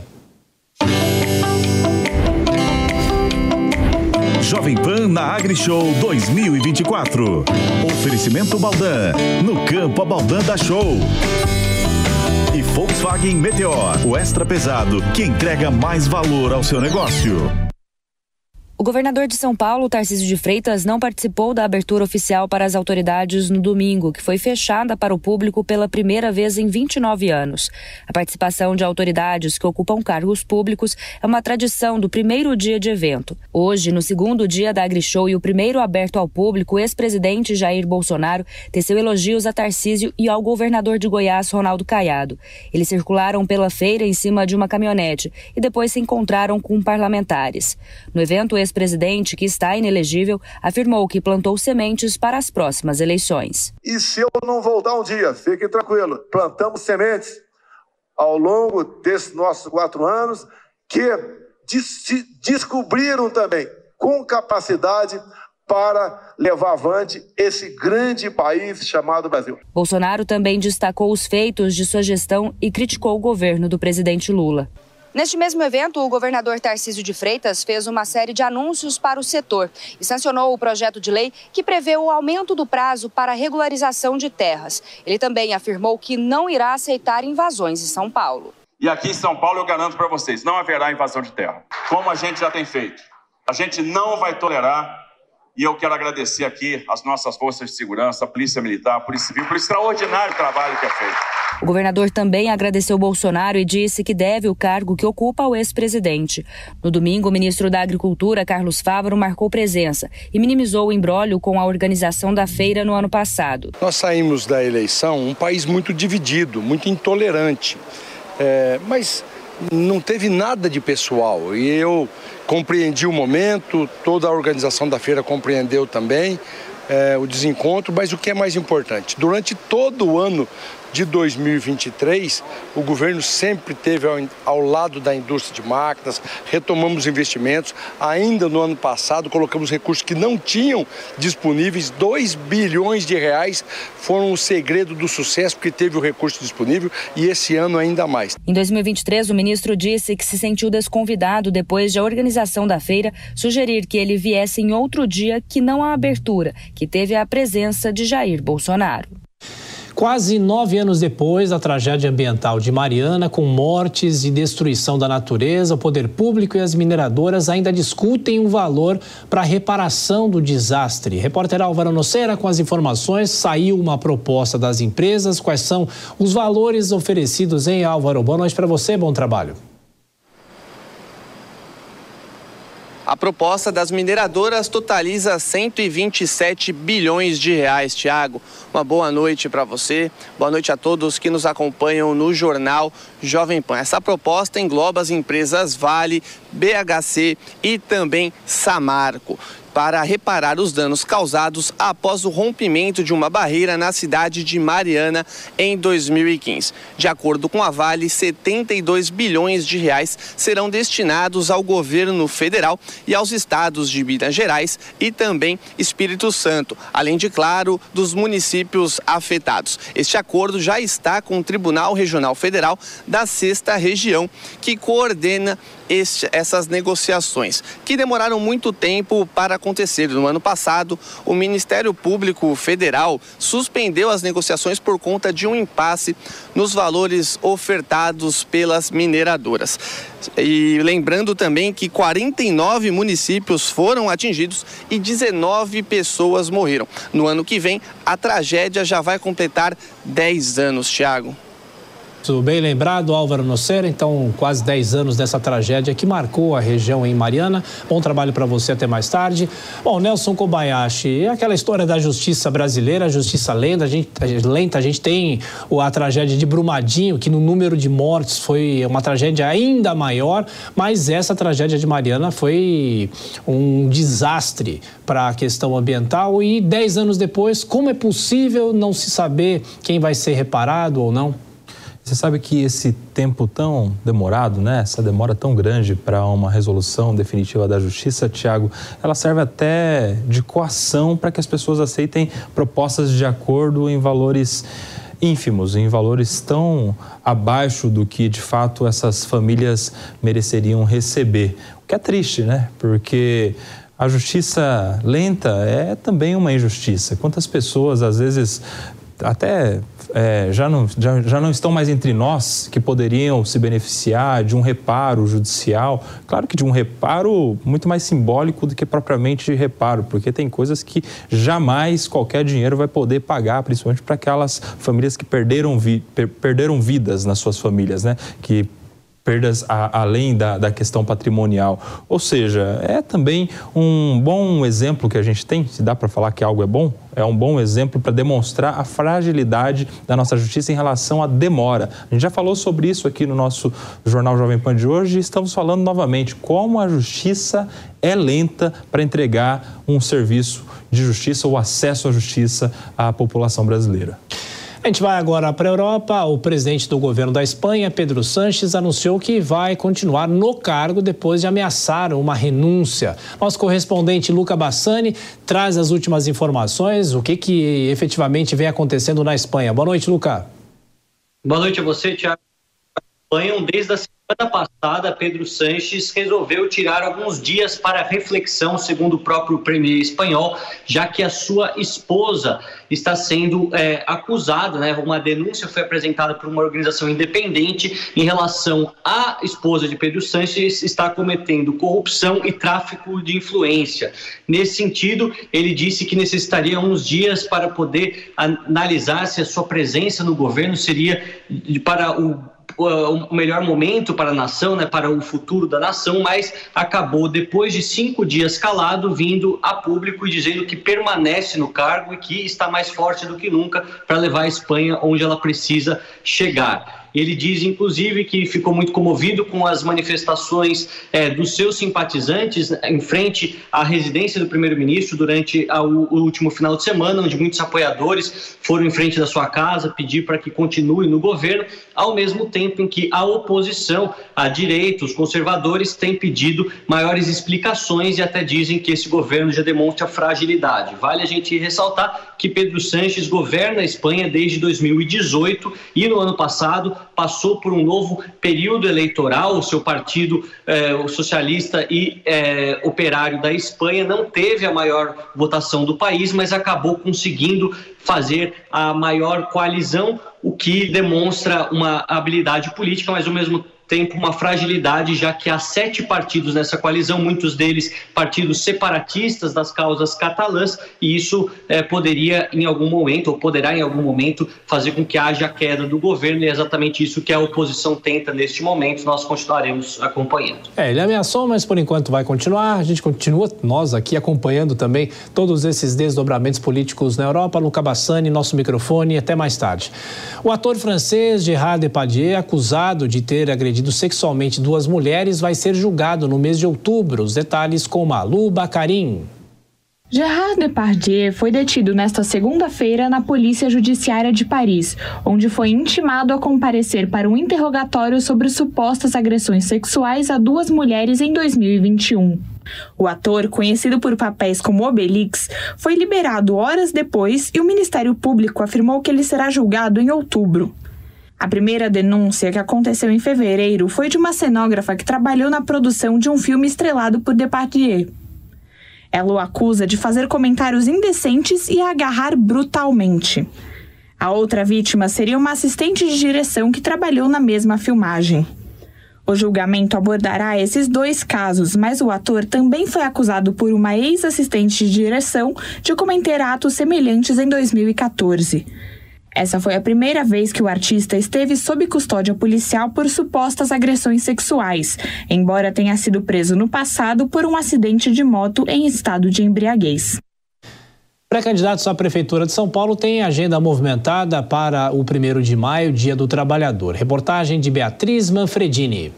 Jovem Pan na AgriShow dois mil e vinte e quatro. Oferecimento Baldan, no campo a Baldan da Show. E Volkswagen Meteor, o extra pesado que entrega mais valor ao seu negócio. O governador de São Paulo, Tarcísio de Freitas, não participou da abertura oficial para as autoridades no domingo, que foi fechada para o público pela primeira vez em vinte e nove anos. A participação de autoridades que ocupam cargos públicos é uma tradição do primeiro dia de evento. Hoje, no segundo dia da AgriShow e o primeiro aberto ao público, o ex-presidente Jair Bolsonaro teceu elogios a Tarcísio e ao governador de Goiás, Ronaldo Caiado. Eles circularam pela feira em cima de uma caminhonete e depois se encontraram com parlamentares. No evento, o ex-presidente, que está inelegível, afirmou que plantou sementes para as próximas eleições. E se eu não voltar um dia, fique tranquilo, plantamos sementes ao longo desses nossos quatro anos que des- descobriram também, com capacidade, para levar avante esse grande país chamado Brasil. Bolsonaro também destacou os feitos de sua gestão e criticou o governo do presidente Lula. Neste mesmo evento, o governador Tarcísio de Freitas fez uma série de anúncios para o setor e sancionou o projeto de lei que prevê o aumento do prazo para a regularização de terras. Ele também afirmou que não irá aceitar invasões em São Paulo. E aqui em São Paulo eu garanto para vocês, não haverá invasão de terra, como a gente já tem feito. A gente não vai tolerar. E eu quero agradecer aqui as nossas forças de segurança, a Polícia Militar, a Polícia Civil, pelo extraordinário trabalho que é feito. O governador também agradeceu Bolsonaro e disse que deve o cargo que ocupa ao ex-presidente. No domingo, o ministro da Agricultura, Carlos Fávaro, marcou presença e minimizou o imbróglio com a organização da feira no ano passado. Nós saímos da eleição um país muito dividido, muito intolerante, é, mas não teve nada de pessoal. E eu compreendi o momento, toda a organização da feira compreendeu também é, o desencontro, mas o que é mais importante, durante todo o ano de dois mil e vinte e três, o governo sempre esteve ao, ao lado da indústria de máquinas, retomamos investimentos, ainda no ano passado colocamos recursos que não tinham disponíveis, dois bilhões de reais foram o segredo do sucesso, porque teve o recurso disponível, e esse ano ainda mais. Em dois mil e vinte e três, o ministro disse que se sentiu desconvidado depois de a organização da feira sugerir que ele viesse em outro dia que não a abertura, que teve a presença de Jair Bolsonaro. Quase nove anos depois da tragédia ambiental de Mariana, com mortes e destruição da natureza, o poder público e as mineradoras ainda discutem um valor para a reparação do desastre. Repórter Álvaro Nocera com as informações. Saiu uma proposta das empresas. Quais são os valores oferecidos, hein, Álvaro? Boa noite para você, bom trabalho. A proposta das mineradoras totaliza cento e vinte e sete bilhões de reais, Thiago. Uma boa noite para você, boa noite a todos que nos acompanham no Jornal Jovem Pan. Essa proposta engloba as empresas Vale, B H C e também Samarco, para reparar os danos causados após o rompimento de uma barreira na cidade de Mariana em dois mil e quinze. De acordo com a Vale, setenta e dois bilhões de reais serão destinados ao governo federal e aos estados de Minas Gerais e também Espírito Santo, além de, claro, dos municípios afetados. Este acordo já está com o Tribunal Regional Federal da Sexta Região, que coordena Este, essas negociações, que demoraram muito tempo para acontecer. No ano passado, o Ministério Público Federal suspendeu as negociações por conta de um impasse nos valores ofertados pelas mineradoras. E lembrando também que quarenta e nove municípios foram atingidos e dezenove pessoas morreram. No ano que vem, a tragédia já vai completar dez anos, Thiago. Muito bem lembrado, Álvaro Nocera. Então, quase dez anos dessa tragédia que marcou a região em Mariana. Bom trabalho para você, até mais tarde. Bom, Nelson Kobayashi, aquela história da justiça brasileira, a justiça lenta, a gente, lenta, a gente tem a tragédia de Brumadinho, que no número de mortes foi uma tragédia ainda maior, mas essa tragédia de Mariana foi um desastre para a questão ambiental. E dez anos depois, como é possível não se saber quem vai ser reparado ou não? Você sabe que esse tempo tão demorado, né? Essa demora tão grande para uma resolução definitiva da justiça, Thiago, ela serve até de coação para que as pessoas aceitem propostas de acordo em valores ínfimos, em valores tão abaixo do que de fato essas famílias mereceriam receber. O que é triste, né? Porque a justiça lenta é também uma injustiça. Quantas pessoas às vezes até é, já, não, já, já não estão mais entre nós, que poderiam se beneficiar de um reparo judicial. Claro que de um reparo muito mais simbólico do que propriamente de reparo, porque tem coisas que jamais qualquer dinheiro vai poder pagar, principalmente para aquelas famílias que perderam, vi, per, perderam vidas nas suas famílias, né? Que perdas a, além da, da questão patrimonial. Ou seja, é também um bom exemplo que a gente tem, se dá para falar que algo é bom, é um bom exemplo para demonstrar a fragilidade da nossa justiça em relação à demora. A gente já falou sobre isso aqui no nosso Jornal Jovem Pan de hoje e estamos falando novamente como a justiça é lenta para entregar um serviço de justiça ou acesso à justiça à população brasileira. A gente vai agora para a Europa. O presidente do governo da Espanha, Pedro Sánchez, anunciou que vai continuar no cargo depois de ameaçar uma renúncia. Nosso correspondente Luca Bassani traz as últimas informações, o que, que efetivamente vem acontecendo na Espanha. Boa noite, Luca. Boa noite a você, Thiago. Desde a semana passada, Pedro Sánchez resolveu tirar alguns dias para reflexão, segundo o próprio premier espanhol, já que a sua esposa está sendo é, acusada, né? Uma denúncia foi apresentada por uma organização independente em relação à esposa de Pedro Sánchez estar cometendo corrupção e tráfico de influência. Nesse sentido, ele disse que necessitaria uns dias para poder analisar se a sua presença no governo seria para o o melhor momento para a nação, né, para o futuro da nação, mas acabou, depois de cinco dias calado, vindo a público e dizendo que permanece no cargo e que está mais forte do que nunca para levar a Espanha onde ela precisa chegar. Ele diz, inclusive, que ficou muito comovido com as manifestações é, dos seus simpatizantes em frente à residência do primeiro-ministro durante a, o, o último final de semana, onde muitos apoiadores foram em frente da sua casa pedir para que continue no governo, ao mesmo tempo em que a oposição, a direita, os conservadores, têm pedido maiores explicações e até dizem que esse governo já demonstra fragilidade. Vale a gente ressaltar que Pedro Sánchez governa a Espanha desde dois mil e dezoito e no ano passado passou por um novo período eleitoral. O seu partido, eh, o socialista e eh, operário da Espanha, não teve a maior votação do país, mas acabou conseguindo fazer a maior coalizão, o que demonstra uma habilidade política, mas ao mesmo tempo uma fragilidade, já que há sete partidos nessa coalizão, muitos deles partidos separatistas das causas catalãs, e isso eh, poderia em algum momento, ou poderá em algum momento, fazer com que haja a queda do governo, e é exatamente isso que a oposição tenta neste momento. Nós continuaremos acompanhando. É, ele ameaçou, mas por enquanto vai continuar. A gente continua, nós aqui, acompanhando também todos esses desdobramentos políticos na Europa. Luca Bassani, nosso microfone, até mais tarde. O ator francês Gérard Depardieu, acusado de ter agredido sexualmente duas mulheres, vai ser julgado no mês de outubro. Os detalhes com Malu Bacarin. Gérard Depardieu foi detido nesta segunda-feira na Polícia Judiciária de Paris, onde foi intimado a comparecer para um interrogatório sobre supostas agressões sexuais a duas mulheres em dois mil e vinte e um. O ator, conhecido por papéis como Obelix, foi liberado horas depois e o Ministério Público afirmou que ele será julgado em outubro. A primeira denúncia, que aconteceu em fevereiro, foi de uma cenógrafa que trabalhou na produção de um filme estrelado por Depardieu. Ela o acusa de fazer comentários indecentes e agarrar brutalmente. A outra vítima seria uma assistente de direção que trabalhou na mesma filmagem. O julgamento abordará esses dois casos, mas o ator também foi acusado por uma ex-assistente de direção de cometer atos semelhantes em dois mil e quatorze. Essa foi a primeira vez que o artista esteve sob custódia policial por supostas agressões sexuais, embora tenha sido preso no passado por um acidente de moto em estado de embriaguez. Pré-candidatos à Prefeitura de São Paulo têm agenda movimentada para o primeiro de maio, Dia do Trabalhador. Reportagem de Beatriz Manfredini.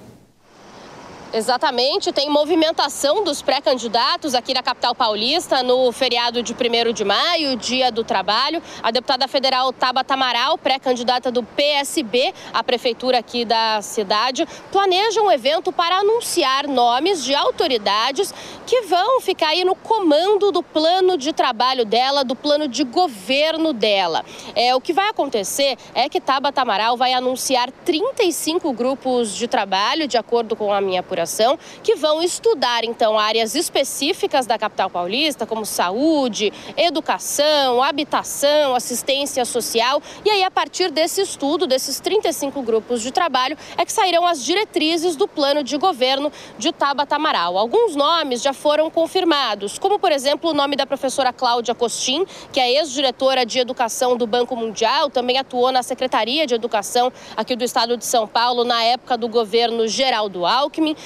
Exatamente, tem movimentação dos pré-candidatos aqui na capital paulista no feriado de primeiro de maio, Dia do Trabalho. A deputada federal Tabata Amaral, pré-candidata do P S B à prefeitura aqui da cidade, planeja um evento para anunciar nomes de autoridades que vão ficar aí no comando do plano de trabalho dela, do plano de governo dela. É, o que vai acontecer é que Tabata Amaral vai anunciar trinta e cinco grupos de trabalho, de acordo com a minha apuração, que vão estudar, então, áreas específicas da capital paulista, como saúde, educação, habitação, assistência social. E aí, a partir desse estudo, desses trinta e cinco grupos de trabalho, é que sairão as diretrizes do plano de governo de Tabata Amaral. Alguns nomes já foram confirmados, como, por exemplo, o nome da professora Cláudia Costin, que é ex-diretora de Educação do Banco Mundial, também atuou na Secretaria de Educação aqui do estado de São Paulo na época do governo Geraldo Alckmin.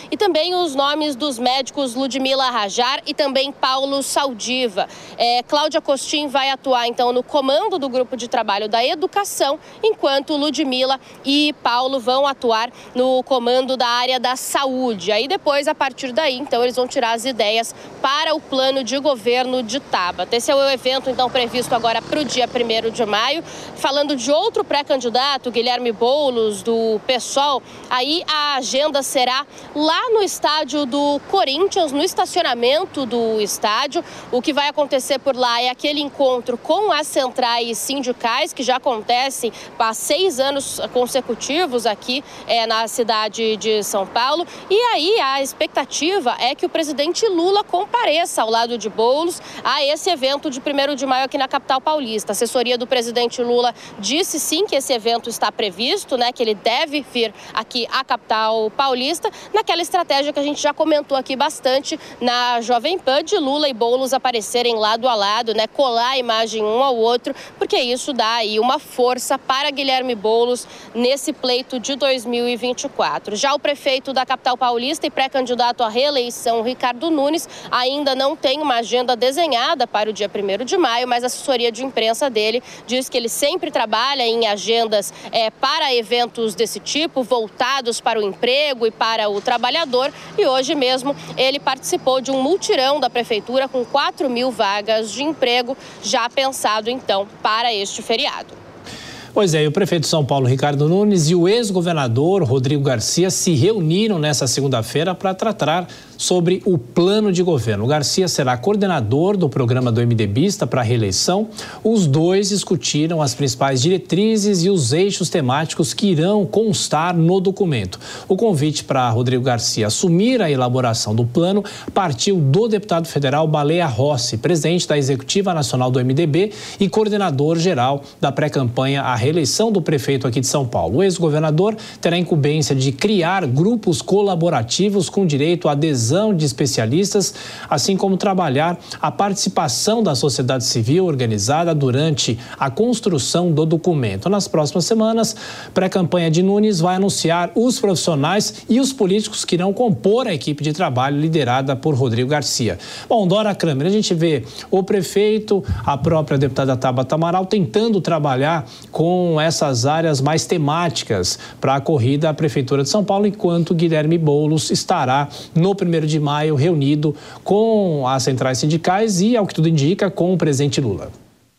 e também os nomes dos médicos Ludmila Rajar e também Paulo Saldiva. É, Cláudia Costin vai atuar então no comando do grupo de trabalho da educação, enquanto Ludmila e Paulo vão atuar no comando da área da saúde. Aí depois, a partir daí, então, eles vão tirar as ideias para o plano de governo de Tabata. Esse é o evento, então, previsto agora para o dia primeiro de maio. Falando de outro pré-candidato, Guilherme Boulos, do PSOL, aí a agenda será lá no estádio do Corinthians, no estacionamento do estádio. O que vai acontecer por lá é aquele encontro com as centrais sindicais, que já acontecem há seis anos consecutivos aqui é, na cidade de São Paulo. E aí a expectativa é que o presidente Lula compareça ao lado de Boulos a esse evento de primeiro de maio aqui na capital paulista. A assessoria do presidente Lula disse sim que esse evento está previsto, né, que ele deve vir aqui à capital paulista, naquela estratégia que a gente já comentou aqui bastante na Jovem Pan, de Lula e Boulos aparecerem lado a lado, né, colar a imagem um ao outro, porque isso dá aí uma força para Guilherme Boulos nesse pleito de dois mil e vinte e quatro. Já o prefeito da capital paulista e pré-candidato à reeleição, Ricardo Nunes, ainda não tem uma agenda desenhada para o dia primeiro de maio, mas a assessoria de imprensa dele diz que ele sempre trabalha em agendas é, para eventos desse tipo, voltados para o emprego e para o trabalhador, e hoje mesmo ele participou de um mutirão da prefeitura com quatro mil vagas de emprego, já pensado então para este feriado. Pois é, e o prefeito de São Paulo, Ricardo Nunes, e o ex-governador Rodrigo Garcia se reuniram nesta segunda-feira para tratar sobre o plano de governo. O Garcia será coordenador do programa do MDBista para a reeleição. Os dois discutiram as principais diretrizes e os eixos temáticos que irão constar no documento. O convite para Rodrigo Garcia assumir a elaboração do plano partiu do deputado federal Baleia Rossi, presidente da Executiva Nacional do M D B e coordenador geral da pré-campanha à reeleição do prefeito aqui de São Paulo. O ex-governador terá a incumbência de criar grupos colaborativos com direito à adesão de especialistas, assim como trabalhar a participação da sociedade civil organizada durante a construção do documento. Nas próximas semanas, a pré-campanha de Nunes vai anunciar os profissionais e os políticos que irão compor a equipe de trabalho liderada por Rodrigo Garcia. Bom, Dora Kramer, a gente vê o prefeito, a própria deputada Tabata Amaral tentando trabalhar com essas áreas mais temáticas para a corrida à Prefeitura de São Paulo, enquanto Guilherme Boulos estará no primeiro de maio reunido com as centrais sindicais e, ao que tudo indica, com o presidente Lula.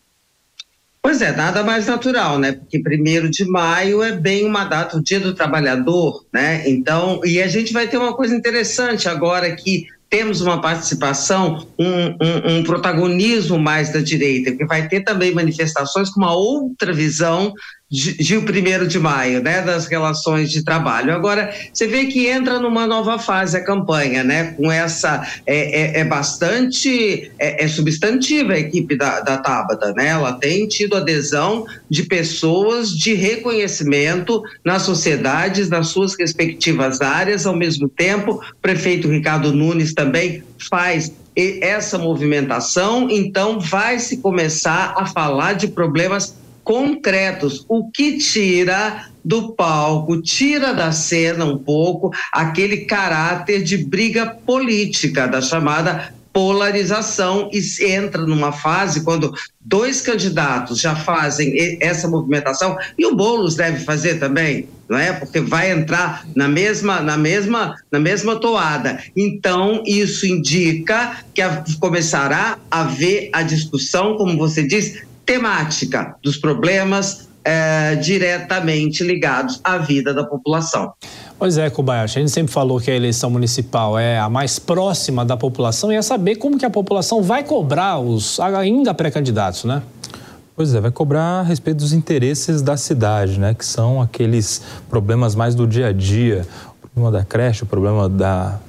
Pois é, nada mais natural, né? Porque primeiro de maio é bem uma data, o Dia do Trabalhador, né? Então, e a gente vai ter uma coisa interessante agora que temos uma participação, um, um, um protagonismo mais da direita, que vai ter também manifestações com uma outra visão de, de o primeiro de maio, né, das relações de trabalho. Agora, você vê que entra numa nova fase a campanha, né, com essa, é, é, é bastante, é, é substantiva a equipe da, da Tabata, né, ela tem tido adesão de pessoas de reconhecimento nas sociedades, nas suas respectivas áreas. Ao mesmo tempo, o prefeito Ricardo Nunes também faz essa movimentação, então vai se começar a falar de problemas concretos, o que tira do palco, tira da cena um pouco aquele caráter de briga política, da chamada polarização, e se entra numa fase quando dois candidatos já fazem essa movimentação, e o Boulos deve fazer também, não é? Porque vai entrar na mesma, na mesma, na mesma toada. Então, isso indica que a, começará a haver a discussão, como você diz, temática dos problemas é, diretamente ligados à vida da população. Pois é, Kobayashi, a gente sempre falou que a eleição municipal é a mais próxima da população e é saber como que a população vai cobrar os ainda pré-candidatos, né? Pois é, vai cobrar a respeito dos interesses da cidade, né? Que são aqueles problemas mais do dia a dia, o problema da creche, o problema da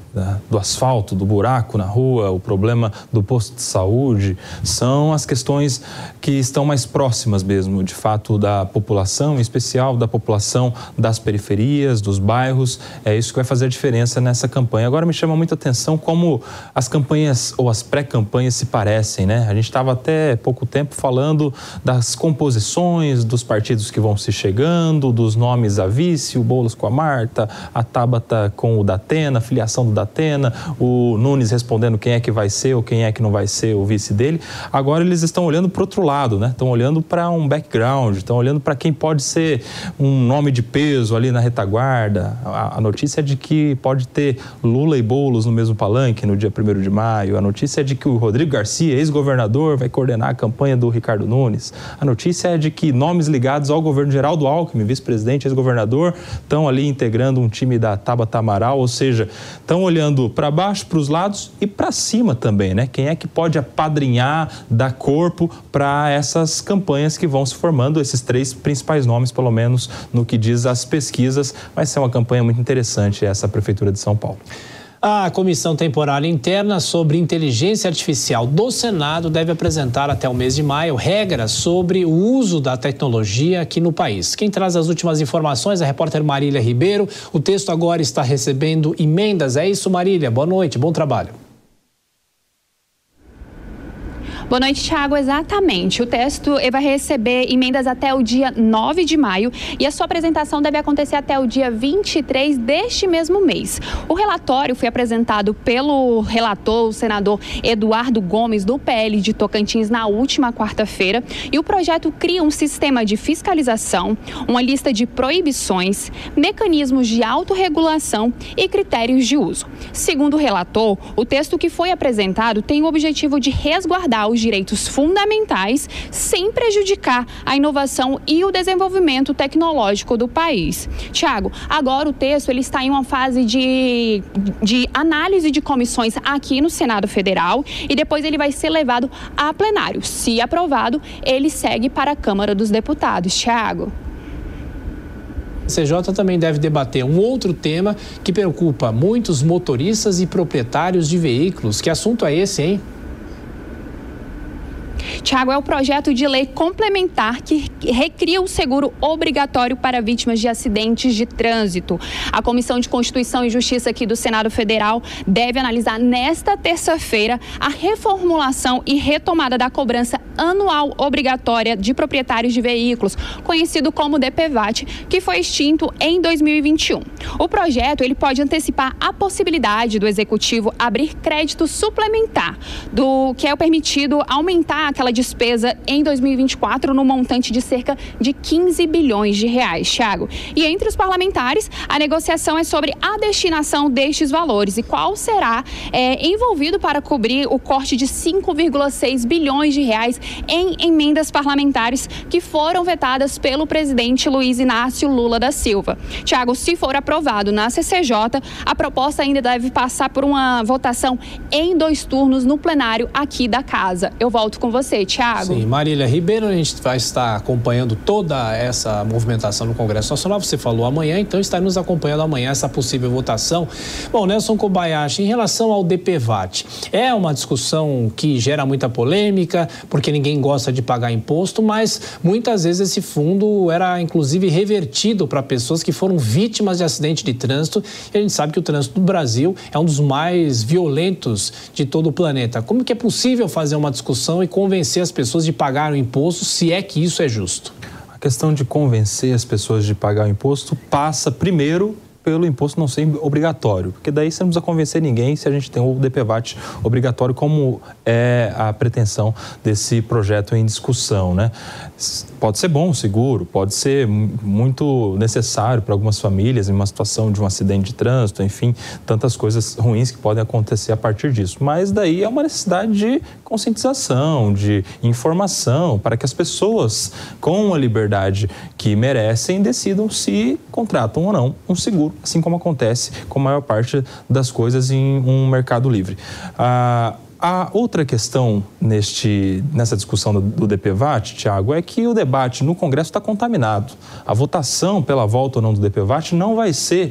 da, do asfalto, do buraco na rua, o problema do posto de saúde, são as questões que estão mais próximas mesmo, de fato, da população, em especial da população das periferias, dos bairros. É isso que vai fazer a diferença nessa campanha. Agora me chama muita atenção como as campanhas ou as pré-campanhas se parecem, né? A gente estava até pouco tempo falando das composições dos partidos que vão se chegando, dos nomes a vice, o Boulos com a Marta, a Tabata com o Datena, a filiação do Datena, o Nunes respondendo quem é que vai ser ou quem é que não vai ser o vice dele. Agora eles estão olhando para o outro lado, né? Estão olhando para um background, estão olhando para quem pode ser um nome de peso ali na retaguarda. A, a notícia é de que pode ter Lula e Boulos no mesmo palanque no dia primeiro de maio. A notícia é de que o Rodrigo Garcia, ex-governador, vai coordenar a campanha do Ricardo Nunes. A notícia é de que nomes ligados ao governo Geraldo Alckmin, vice-presidente, ex-governador, estão ali integrando um time da Tabata Amaral, ou seja, estão olhando para baixo, para os lados e para cima também, né? Quem é que pode apadrinhar, dar corpo para essas campanhas que vão se formando, esses três principais nomes, pelo menos no que diz as pesquisas. Vai ser uma campanha muito interessante essa Prefeitura de São Paulo. A Comissão Temporária Interna sobre Inteligência Artificial do Senado deve apresentar até o mês de maio regras sobre o uso da tecnologia aqui no país. Quem traz as últimas informações é a repórter Marília Ribeiro. O texto agora está recebendo emendas. É isso, Marília? Boa noite, bom trabalho. Boa noite, Thiago. Exatamente. O texto vai receber emendas até o dia nove de maio e a sua apresentação deve acontecer até o dia vinte e três deste mesmo mês. O relatório foi apresentado pelo relator, o senador Eduardo Gomes, do P L de Tocantins, na última quarta-feira. E o projeto cria um sistema de fiscalização, uma lista de proibições, mecanismos de autorregulação e critérios de uso. Segundo o relator, o texto que foi apresentado tem o objetivo de resguardar os direitos fundamentais sem prejudicar a inovação e o desenvolvimento tecnológico do país. Tiago, agora o texto ele está em uma fase de, de análise de comissões aqui no Senado Federal e depois ele vai ser levado a plenário. Se aprovado, ele segue para a Câmara dos Deputados. Tiago. A C J também deve debater um outro tema que preocupa muitos motoristas e proprietários de veículos. Que assunto é esse, hein? Tiago, é o projeto de lei complementar que recria o seguro obrigatório para vítimas de acidentes de trânsito. A Comissão de Constituição e Justiça aqui do Senado Federal deve analisar nesta terça-feira a reformulação e retomada da cobrança anual obrigatória de proprietários de veículos, conhecido como D P V A T, que foi extinto em dois mil e vinte e um. O projeto ele pode antecipar a possibilidade do Executivo abrir crédito suplementar, do que é permitido aumentar aquela despesa em dois mil e vinte e quatro no montante de cerca de quinze bilhões de reais, Thiago. E entre os parlamentares, a negociação é sobre a destinação destes valores e qual será é, envolvido para cobrir o corte de cinco vírgula seis bilhões de reais em emendas parlamentares que foram vetadas pelo presidente Luiz Inácio Lula da Silva. Thiago, se for aprovado na C C J, a proposta ainda deve passar por uma votação em dois turnos no plenário aqui da casa. Eu volto com você, Thiago. Sim, Marília Ribeiro, a gente vai estar acompanhando toda essa movimentação no Congresso Nacional. Você falou amanhã, então está nos acompanhando amanhã essa possível votação. Bom, Nelson Kobayashi, em relação ao D P V A T, é uma discussão que gera muita polêmica, porque ninguém gosta de pagar imposto, mas muitas vezes esse fundo era inclusive revertido para pessoas que foram vítimas de acidente de trânsito, e a gente sabe que o trânsito do Brasil é um dos mais violentos de todo o planeta. Como que é possível fazer uma discussão e convencer as pessoas de pagar o imposto, se é que isso é justo? A questão de convencer as pessoas de pagar o imposto passa primeiro pelo imposto não ser obrigatório, porque daí você não precisa convencer ninguém se a gente tem o D P V A T obrigatório, como é a pretensão desse projeto em discussão, né? Pode ser bom, seguro, pode ser muito necessário para algumas famílias em uma situação de um acidente de trânsito, enfim, tantas coisas ruins que podem acontecer a partir disso. Mas daí é uma necessidade de conscientização, de informação, para que as pessoas, com a liberdade que merecem, decidam se contratam ou não um seguro, assim como acontece com a maior parte das coisas em um mercado livre. Ah, A outra questão neste, nessa discussão do, do D P V A T, Thiago, é que o debate no Congresso está contaminado. A votação pela volta ou não do D P V A T não vai ser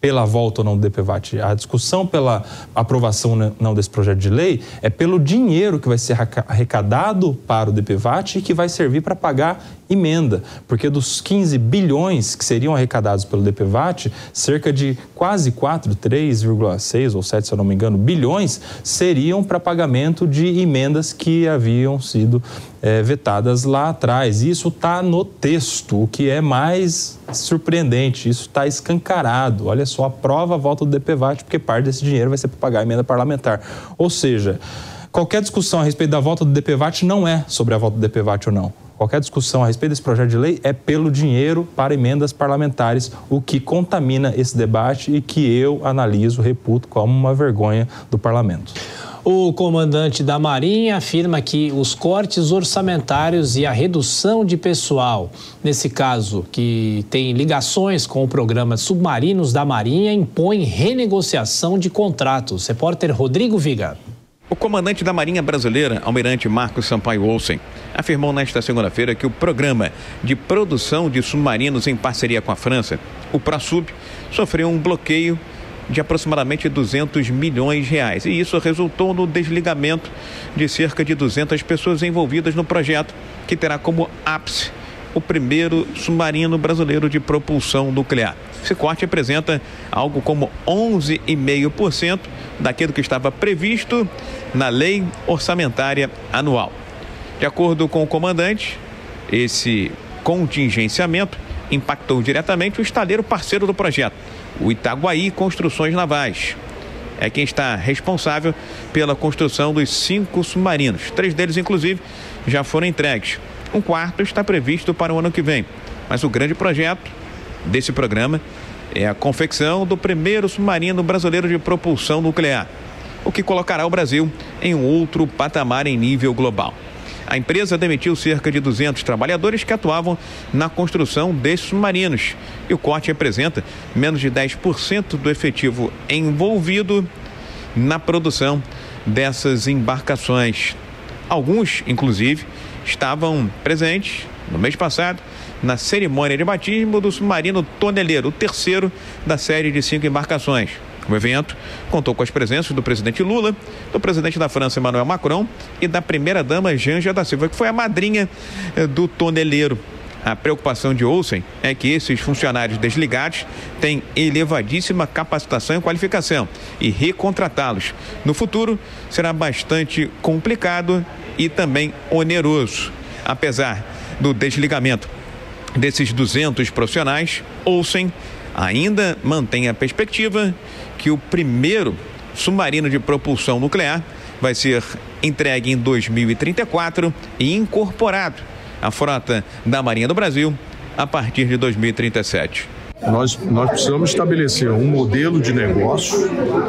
pela volta ou não do D P V A T. A discussão pela aprovação ou não desse projeto de lei é pelo dinheiro que vai ser arrecadado para o D P V A T e que vai servir para pagar emenda, porque dos quinze bilhões que seriam arrecadados pelo D P V A T, cerca de quase quatro, três vírgula seis ou sete, se eu não me engano, bilhões seriam para pagamento de emendas que haviam sido é, vetadas lá atrás. Isso está no texto, o que é mais surpreendente, isso está escancarado. Olha só, aprova a volta do D P V A T, porque parte desse dinheiro vai ser para pagar a emenda parlamentar. Ou seja, qualquer discussão a respeito da volta do D P V A T não é sobre a volta do D P V A T ou não. Qualquer discussão a respeito desse projeto de lei é pelo dinheiro para emendas parlamentares, o que contamina esse debate e que eu analiso, reputo como uma vergonha do parlamento. O comandante da Marinha afirma que os cortes orçamentários e a redução de pessoal, nesse caso, que tem ligações com o programa Submarinos da Marinha, impõem renegociação de contratos. Repórter Rodrigo Viga. O comandante da Marinha Brasileira, almirante Marcos Sampaio Olsen, afirmou nesta segunda-feira que o programa de produção de submarinos em parceria com a França, o PROSUB, sofreu um bloqueio de aproximadamente duzentos milhões de reais. E isso resultou no desligamento de cerca de duzentas pessoas envolvidas no projeto, que terá como ápice o primeiro submarino brasileiro de propulsão nuclear. Esse corte representa algo como onze vírgula cinco por cento daquilo que estava previsto na lei orçamentária anual. De acordo com o comandante, esse contingenciamento impactou diretamente o estaleiro parceiro do projeto, o Itaguaí Construções Navais. É quem está responsável pela construção dos cinco submarinos. Três deles, inclusive, já foram entregues. Um quarto está previsto para o ano que vem. Mas o grande projeto desse programa é a confecção do primeiro submarino brasileiro de propulsão nuclear, o que colocará o Brasil em um outro patamar em nível global. A empresa demitiu cerca de duzentos trabalhadores que atuavam na construção desses submarinos, e o corte representa menos de dez por cento do efetivo envolvido na produção dessas embarcações. Alguns, inclusive, estavam presentes no mês passado na cerimônia de batismo do submarino Toneleiro, o terceiro da série de cinco embarcações. O evento contou com as presenças do presidente Lula, do presidente da França, Emmanuel Macron, e da primeira-dama Janja da Silva, que foi a madrinha do Toneleiro. A preocupação de Olsen é que esses funcionários desligados têm elevadíssima capacitação e qualificação, e recontratá-los no futuro será bastante complicado e também oneroso. Apesar do desligamento desses duzentos profissionais, Olsen ainda mantém a perspectiva que o primeiro submarino de propulsão nuclear vai ser entregue em dois mil e trinta e quatro e incorporado à frota da Marinha do Brasil a partir de dois mil e trinta e sete. Nós, nós precisamos estabelecer um modelo de negócio,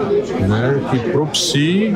né, que propicie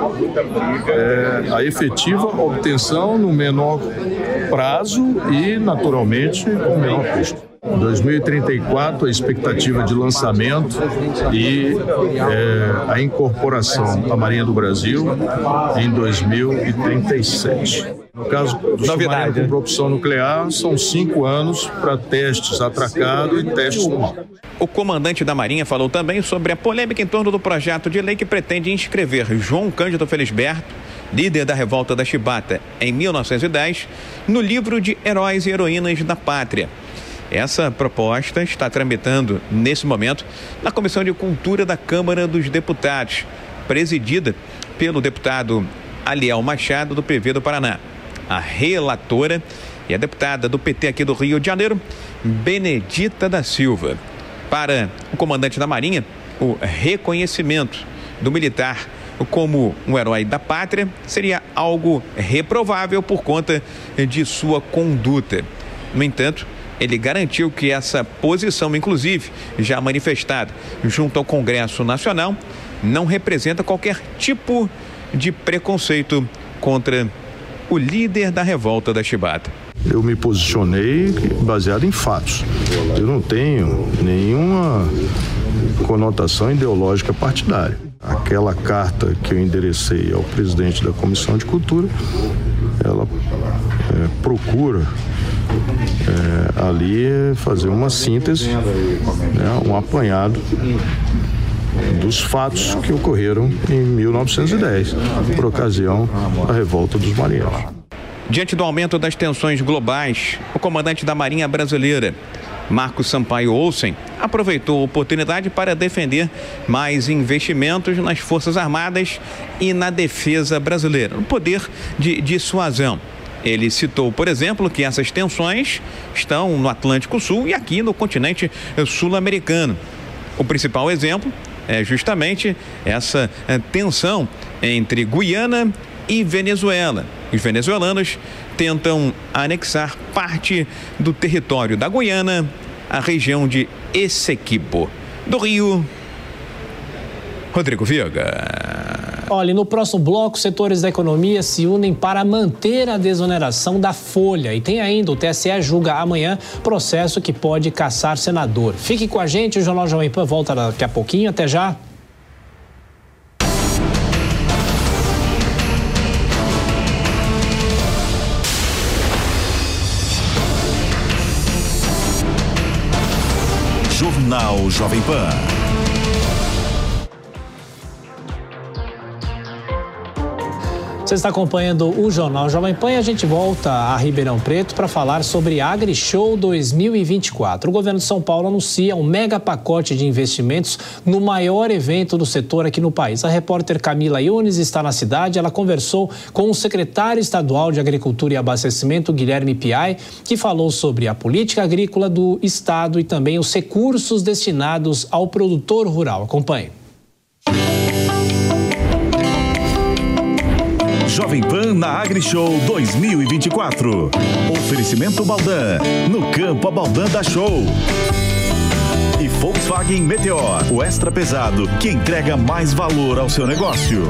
é, a efetiva obtenção no menor prazo e, naturalmente, com o menor custo. Em dois mil e trinta e quatro, a expectativa de lançamento e é, a incorporação da Marinha do Brasil em dois mil e trinta e sete. No caso do submarino com propulsão nuclear, são cinco anos para testes atracado e testes no mar. O comandante da Marinha falou também sobre a polêmica em torno do projeto de lei que pretende inscrever João Cândido Felisberto, líder da revolta da Chibata em mil novecentos e dez, no livro de Heróis e Heroínas da Pátria. Essa proposta está tramitando, nesse momento, na Comissão de Cultura da Câmara dos Deputados, presidida pelo deputado Aliel Machado, do P V do Paraná. A relatora e a deputada do P T aqui do Rio de Janeiro, Benedita da Silva. Para o comandante da Marinha, o reconhecimento do militar como um herói da pátria seria algo reprovável por conta de sua conduta. No entanto, ele garantiu que essa posição, inclusive, já manifestada junto ao Congresso Nacional, não representa qualquer tipo de preconceito contra o líder da revolta da Chibata. Eu me posicionei baseado em fatos. Eu não tenho nenhuma conotação ideológica partidária. Aquela carta que eu enderecei ao presidente da Comissão de Cultura, ela é, procura é, ali fazer uma síntese, né, um apanhado dos fatos que ocorreram em mil novecentos e dez, por ocasião da revolta dos marinheiros. Diante do aumento das tensões globais, o comandante da Marinha Brasileira, Marcos Sampaio Olsen, aproveitou a oportunidade para defender mais investimentos nas Forças Armadas e na defesa brasileira, no poder de dissuasão. Ele citou, por exemplo, que essas tensões estão no Atlântico Sul e aqui no continente sul-americano. O principal exemplo é justamente essa tensão entre Guiana e Venezuela. Os venezuelanos tentam anexar parte do território da Guiana, a região de Essequibo. Do Rio, Rodrigo Viega. Olha, no próximo bloco, setores da economia se unem para manter a desoneração da folha. E tem ainda, o T S E julga amanhã processo que pode caçar senador. Fique com a gente, o Jornal Jovem Pan volta daqui a pouquinho. Até já. Jornal Jovem Pan. Você está acompanhando o Jornal Jovem Pan e a gente volta a Ribeirão Preto para falar sobre AgriShow dois mil e vinte e quatro. O governo de São Paulo anuncia um mega pacote de investimentos no maior evento do setor aqui no país. A repórter Camila Yunes está na cidade. Ela conversou com o secretário estadual de Agricultura e Abastecimento, Guilherme Piai, que falou sobre a política agrícola do estado e também os recursos destinados ao produtor rural. Acompanhe. Jovem Pan na AgriShow dois mil e vinte e quatro. Oferecimento Baldan. No campo, a Baldan dá show. E Volkswagen Meteor, o extra pesado que entrega mais valor ao seu negócio.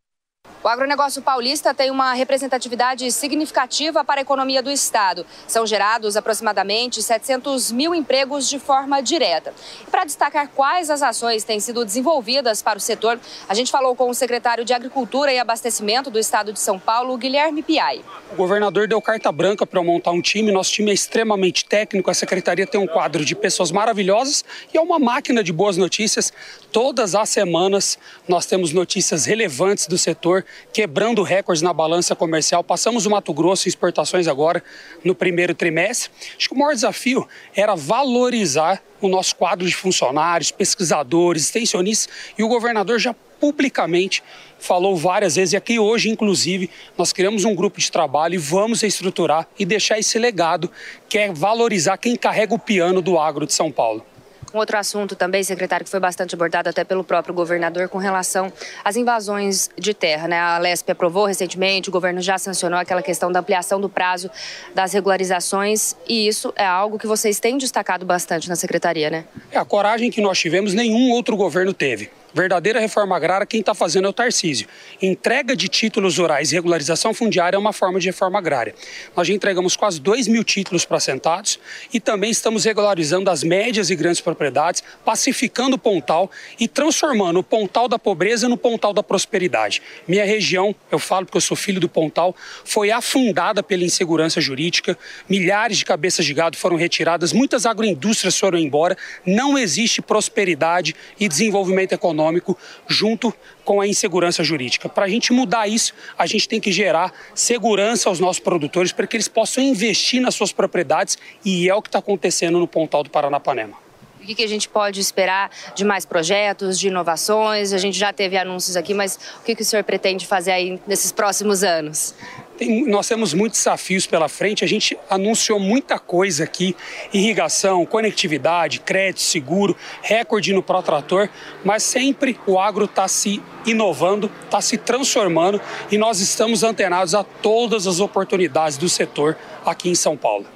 O agronegócio paulista tem uma representatividade significativa para a economia do estado. São gerados aproximadamente setecentos mil empregos de forma direta. E para destacar quais as ações têm sido desenvolvidas para o setor, a gente falou com o secretário de Agricultura e Abastecimento do estado de São Paulo, Guilherme Piai. O governador deu carta branca para eu montar um time. Nosso time é extremamente técnico. A secretaria tem um quadro de pessoas maravilhosas e é uma máquina de boas notícias. Todas as semanas nós temos notícias relevantes do setor, quebrando recordes na balança comercial. Passamos o Mato Grosso em exportações agora no primeiro trimestre. Acho que o maior desafio era valorizar o nosso quadro de funcionários, pesquisadores, extensionistas, e o governador já publicamente falou várias vezes, e aqui hoje, inclusive, nós criamos um grupo de trabalho e vamos reestruturar e deixar esse legado, que é valorizar quem carrega o piano do agro de São Paulo. Um outro assunto também, secretário, que foi bastante abordado até pelo próprio governador com relação às invasões de terra, né? A Lesp aprovou recentemente, o governo já sancionou aquela questão da ampliação do prazo das regularizações e isso é algo que vocês têm destacado bastante na secretaria, né? É a coragem que nós tivemos, nenhum outro governo teve. Verdadeira reforma agrária, quem está fazendo é o Tarcísio. Entrega de títulos rurais e regularização fundiária é uma forma de reforma agrária. Nós já entregamos quase dois mil títulos para assentados e também estamos regularizando as médias e grandes propriedades, pacificando o Pontal e transformando o Pontal da pobreza no Pontal da prosperidade. Minha região, eu falo porque eu sou filho do Pontal, foi afundada pela insegurança jurídica, milhares de cabeças de gado foram retiradas, muitas agroindústrias foram embora, não existe prosperidade e desenvolvimento econômico junto com a insegurança jurídica. Para a gente mudar isso, a gente tem que gerar segurança aos nossos produtores para que eles possam investir nas suas propriedades e é o que está acontecendo no Pontal do Paranapanema. O que a gente pode esperar de mais projetos, de inovações? A gente já teve anúncios aqui, mas o que o senhor pretende fazer aí nesses próximos anos? Tem, nós temos muitos desafios pela frente, a gente anunciou muita coisa aqui, irrigação, conectividade, crédito, seguro, recorde no Protrator, mas sempre o agro está se inovando, está se transformando e nós estamos antenados a todas as oportunidades do setor aqui em São Paulo.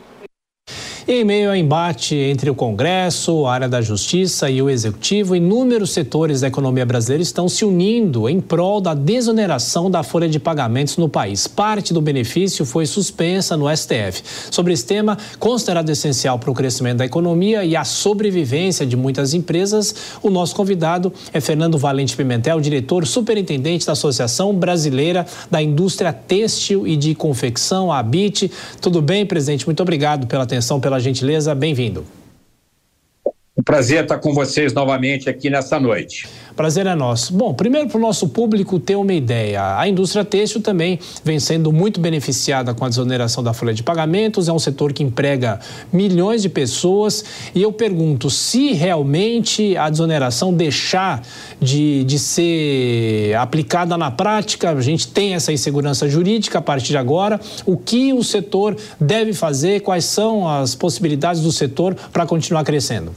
Em meio ao embate entre o Congresso, a área da Justiça e o Executivo, inúmeros setores da economia brasileira estão se unindo em prol da desoneração da folha de pagamentos no país. Parte do benefício foi suspensa no S T F. Sobre esse tema, considerado essencial para o crescimento da economia e a sobrevivência de muitas empresas, o nosso convidado é Fernando Valente Pimentel, diretor superintendente da Associação Brasileira da Indústria Têxtil e de Confecção, a ABIT. Tudo bem, presidente? Muito obrigado pela atenção, pela pela gentileza, bem-vindo. Um prazer estar com vocês novamente aqui nessa noite. Prazer é nosso. Bom, primeiro para o nosso público ter uma ideia, a indústria têxtil também vem sendo muito beneficiada com a desoneração da folha de pagamentos, é um setor que emprega milhões de pessoas e eu pergunto se realmente a desoneração deixar de, de ser aplicada na prática, a gente tem essa insegurança jurídica a partir de agora, o que o setor deve fazer, quais são as possibilidades do setor para continuar crescendo?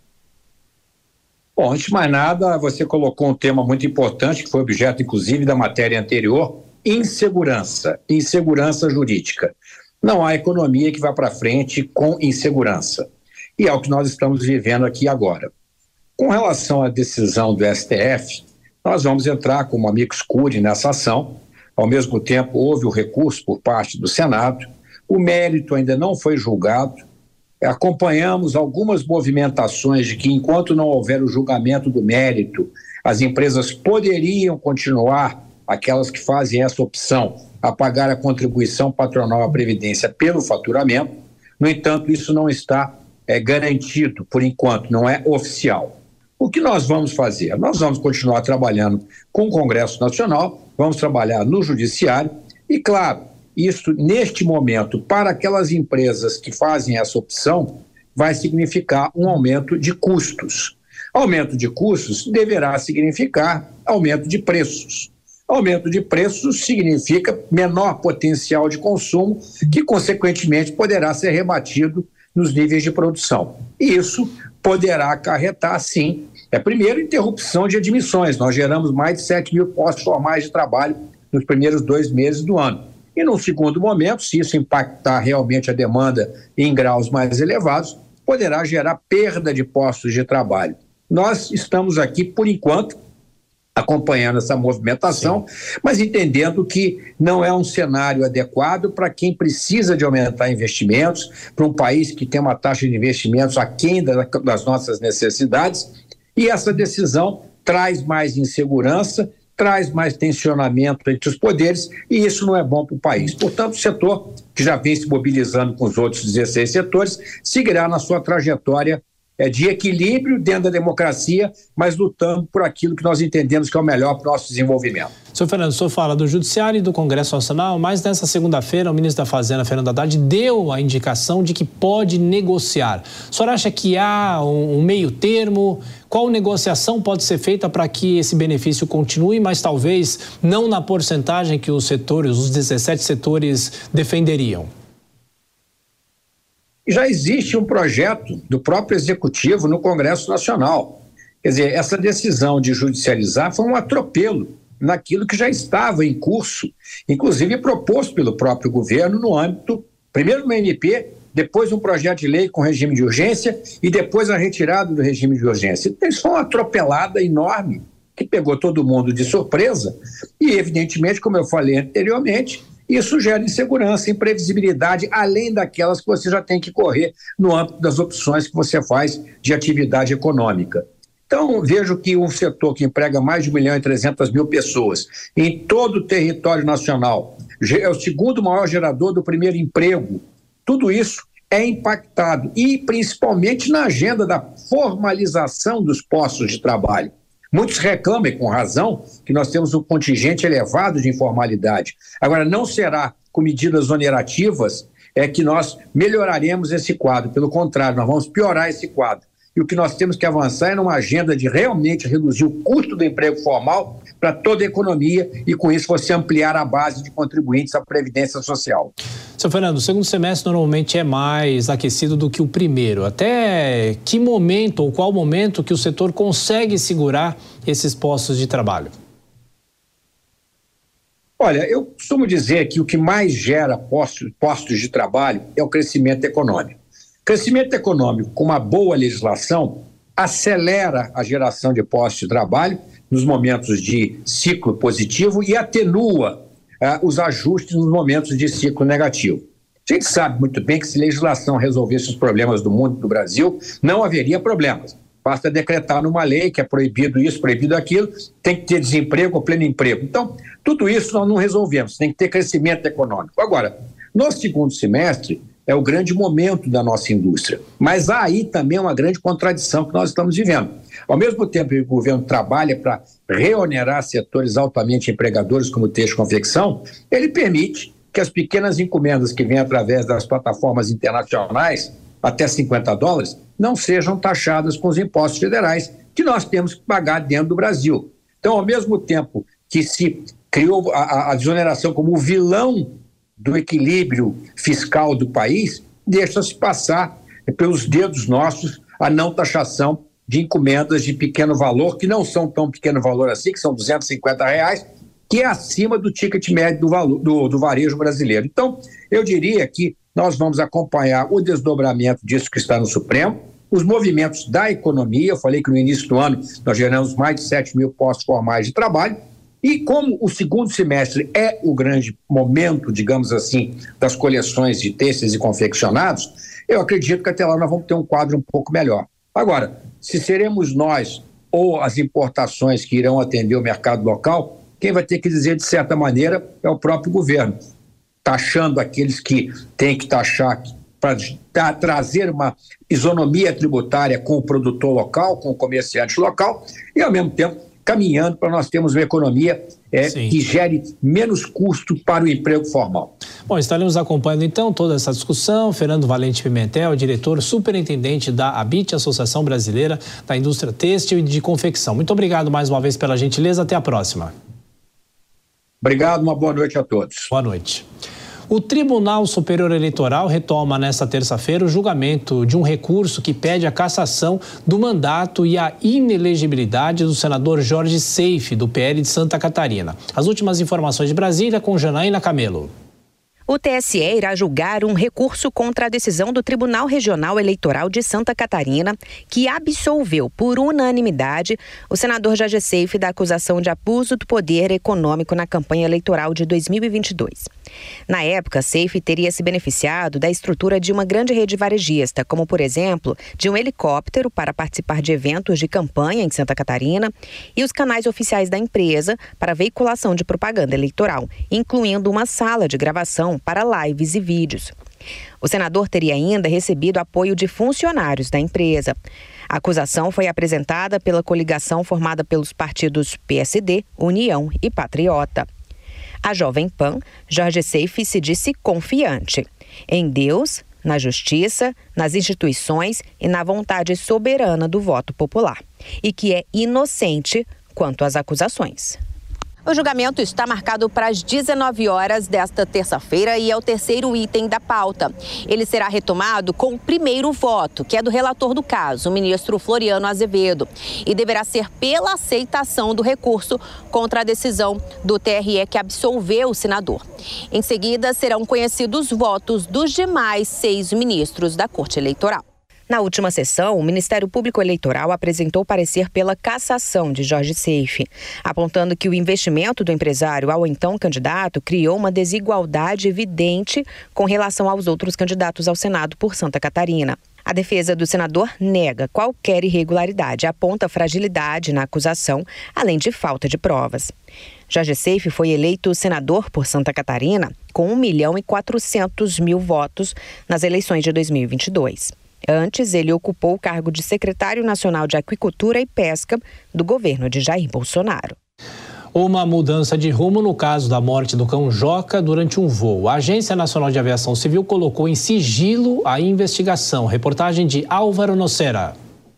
Bom, antes de mais nada, você colocou um tema muito importante, que foi objeto, inclusive, da matéria anterior, insegurança, insegurança jurídica. Não há economia que vá para frente com insegurança. E é o que nós estamos vivendo aqui agora. Com relação à decisão do S T F, nós vamos entrar como amicus curiae nessa ação. Ao mesmo tempo, houve o recurso por parte do Senado. O mérito ainda não foi julgado. Acompanhamos algumas movimentações de que, enquanto não houver o julgamento do mérito, as empresas poderiam continuar, aquelas que fazem essa opção, a pagar a contribuição patronal à Previdência pelo faturamento. No entanto, isso não está é, garantido, por enquanto, não é oficial. O que nós vamos fazer? Nós vamos continuar trabalhando com o Congresso Nacional, vamos trabalhar no Judiciário e, claro, isso, neste momento, para aquelas empresas que fazem essa opção, vai significar um aumento de custos. Aumento de custos deverá significar aumento de preços. Aumento de preços significa menor potencial de consumo, que, consequentemente, poderá ser rebatido nos níveis de produção. E isso poderá acarretar, sim, é primeiro, interrupção de admissões. Nós geramos mais de sete mil postos formais de trabalho nos primeiros dois meses do ano. E, num segundo momento, se isso impactar realmente a demanda em graus mais elevados, poderá gerar perda de postos de trabalho. Nós estamos aqui, por enquanto, acompanhando essa movimentação, Sim. mas entendendo que não é um cenário adequado para quem precisa de aumentar investimentos, para um país que tem uma taxa de investimentos aquém das nossas necessidades, e essa decisão traz mais insegurança, traz mais tensionamento entre os poderes e isso não é bom para o país. Portanto, o setor, que já vem se mobilizando com os outros dezesseis setores, seguirá na sua trajetória é, de equilíbrio dentro da democracia, mas lutando por aquilo que nós entendemos que é o melhor para o nosso desenvolvimento. Senhor Fernando, o senhor fala do Judiciário e do Congresso Nacional, mas nessa segunda-feira o ministro da Fazenda, Fernando Haddad, deu a indicação de que pode negociar. O senhor acha que há um, um meio termo? Qual negociação pode ser feita para que esse benefício continue, mas talvez não na porcentagem que os setores, os dezessete setores defenderiam? Já existe um projeto do próprio Executivo no Congresso Nacional. Quer dizer, essa decisão de judicializar foi um atropelo naquilo que já estava em curso, inclusive proposto pelo próprio governo no âmbito, primeiro no M P, depois um projeto de lei com regime de urgência e depois a retirada do regime de urgência. Então, isso foi uma atropelada enorme que pegou todo mundo de surpresa e, evidentemente, como eu falei anteriormente, isso gera insegurança, imprevisibilidade, além daquelas que você já tem que correr no âmbito das opções que você faz de atividade econômica. Então, vejo que um setor que emprega mais de um milhão e trezentas mil pessoas em todo o território nacional, é o segundo maior gerador do primeiro emprego, tudo isso é impactado e principalmente na agenda da formalização dos postos de trabalho. Muitos reclamam, com razão, que nós temos um contingente elevado de informalidade. Agora, não será com medidas onerativas é que nós melhoraremos esse quadro. Pelo contrário, nós vamos piorar esse quadro. E o que nós temos que avançar é numa agenda de realmente reduzir o custo do emprego formal para toda a economia e, com isso, você ampliar a base de contribuintes à Previdência Social. Seu Fernando, o segundo semestre normalmente é mais aquecido do que o primeiro. Até que momento ou qual momento que o setor consegue segurar esses postos de trabalho? Olha, eu costumo dizer que o que mais gera postos, postos de trabalho é o crescimento econômico. Crescimento econômico com uma boa legislação acelera a geração de postos de trabalho nos momentos de ciclo positivo e atenua ah, os ajustes nos momentos de ciclo negativo. A gente sabe muito bem que se a legislação resolvesse os problemas do mundo e do Brasil, não haveria problemas. Basta decretar numa lei que é proibido isso, proibido aquilo, tem que ter desemprego ou pleno emprego. Então, tudo isso nós não resolvemos, tem que ter crescimento econômico. Agora, no segundo semestre, é o grande momento da nossa indústria. Mas há aí também uma grande contradição que nós estamos vivendo. Ao mesmo tempo que o governo trabalha para reonerar setores altamente empregadores como texto e confecção, ele permite que as pequenas encomendas que vêm através das plataformas internacionais, até cinquenta dólares, não sejam taxadas com os impostos federais que nós temos que pagar dentro do Brasil. Então, ao mesmo tempo que se criou a, a desoneração como o vilão do equilíbrio fiscal do país, deixa-se passar pelos dedos nossos a não taxação de encomendas de pequeno valor, que não são tão pequeno valor assim, que são duzentos e cinquenta reais, que é acima do ticket médio do, valor, do, do varejo brasileiro. Então, eu diria que nós vamos acompanhar o desdobramento disso que está no Supremo, os movimentos da economia. Eu falei que no início do ano nós geramos mais de sete mil postos formais de trabalho, e como o segundo semestre é o grande momento, digamos assim, das coleções de têxteis e confeccionados, eu acredito que até lá nós vamos ter um quadro um pouco melhor. Agora, se seremos nós ou as importações que irão atender o mercado local, quem vai ter que dizer, de certa maneira, é o próprio governo, taxando aqueles que têm que taxar para trazer uma isonomia tributária com o produtor local, com o comerciante local, e, ao mesmo tempo, caminhando para nós termos uma economia é, que gere menos custo para o emprego formal. Bom, estaremos acompanhando então toda essa discussão. Fernando Valente Pimentel, diretor superintendente da ABIT, Associação Brasileira da Indústria Têxtil e de Confecção. Muito obrigado mais uma vez pela gentileza. Até a próxima. Obrigado, uma boa noite a todos. Boa noite. O Tribunal Superior Eleitoral retoma nesta terça-feira o julgamento de um recurso que pede a cassação do mandato e a inelegibilidade do senador Jorge Seife, do P L de Santa Catarina. As últimas informações de Brasília com Janaína Camelo. O T S E irá julgar um recurso contra a decisão do Tribunal Regional Eleitoral de Santa Catarina, que absolveu por unanimidade o senador Jorge Seife da acusação de abuso do poder econômico na campanha eleitoral de dois mil e vinte e dois. Na época, Seife teria se beneficiado da estrutura de uma grande rede varejista, como, por exemplo, de um helicóptero para participar de eventos de campanha em Santa Catarina e os canais oficiais da empresa para veiculação de propaganda eleitoral, incluindo uma sala de gravação para lives e vídeos. O senador teria ainda recebido apoio de funcionários da empresa. A acusação foi apresentada pela coligação formada pelos partidos P S D, União e Patriota. A Jovem Pan, Jorge Seife se disse confiante em Deus, na justiça, nas instituições e na vontade soberana do voto popular, e que é inocente quanto às acusações. O julgamento está marcado para as dezenove horas desta terça-feira e é o terceiro item da pauta. Ele será retomado com o primeiro voto, que é do relator do caso, o ministro Floriano Azevedo, e deverá ser pela aceitação do recurso contra a decisão do T R E que absolveu o senador. Em seguida, serão conhecidos os votos dos demais seis ministros da Corte Eleitoral. Na última sessão, o Ministério Público Eleitoral apresentou parecer pela cassação de Jorge Seife, apontando que o investimento do empresário ao então candidato criou uma desigualdade evidente com relação aos outros candidatos ao Senado por Santa Catarina. A defesa do senador nega qualquer irregularidade, aponta fragilidade na acusação, além de falta de provas. Jorge Seife foi eleito senador por Santa Catarina com um milhão e quatrocentos mil votos nas eleições de dois mil e vinte e dois. Antes, ele ocupou o cargo de secretário nacional de Aquicultura e Pesca do governo de Jair Bolsonaro. Uma mudança de rumo no caso da morte do cão Joca durante um voo. A Agência Nacional de Aviação Civil colocou em sigilo a investigação. Reportagem de Álvaro Nocera.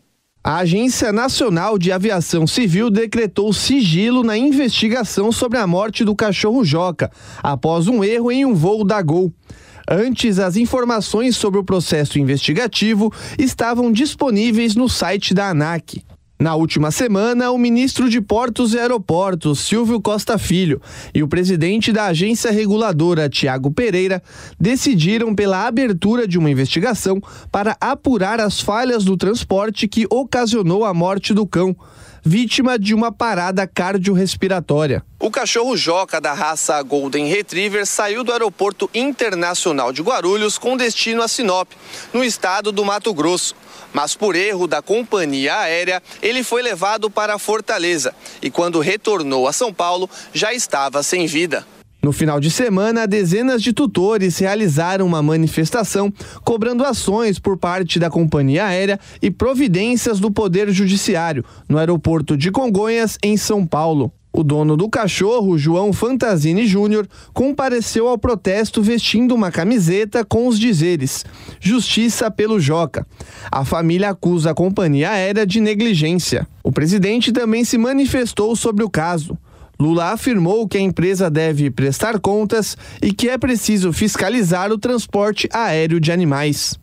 A Agência Nacional de Aviação Civil decretou sigilo na investigação sobre a morte do cachorro Joca, após um erro em um voo da Gol. Antes, as informações sobre o processo investigativo estavam disponíveis no site da ANAC. Na última semana, o ministro de Portos e Aeroportos, Silvio Costa Filho, e o presidente da agência reguladora, Tiago Pereira, decidiram pela abertura de uma investigação para apurar as falhas do transporte que ocasionou a morte do cão, vítima de uma parada cardiorrespiratória. O cachorro Joca da raça Golden Retriever saiu do Aeroporto Internacional de Guarulhos com destino a Sinop, no estado do Mato Grosso. Mas por erro da companhia aérea, ele foi levado para Fortaleza e quando retornou a São Paulo, já estava sem vida. No final de semana, dezenas de tutores realizaram uma manifestação cobrando ações por parte da companhia aérea e providências do Poder Judiciário no aeroporto de Congonhas, em São Paulo. O dono do cachorro, João Fantasini Júnior, compareceu ao protesto vestindo uma camiseta com os dizeres: Justiça pelo Joca. A família acusa a companhia aérea de negligência. O presidente também se manifestou sobre o caso. Lula afirmou que a empresa deve prestar contas e que é preciso fiscalizar o transporte aéreo de animais.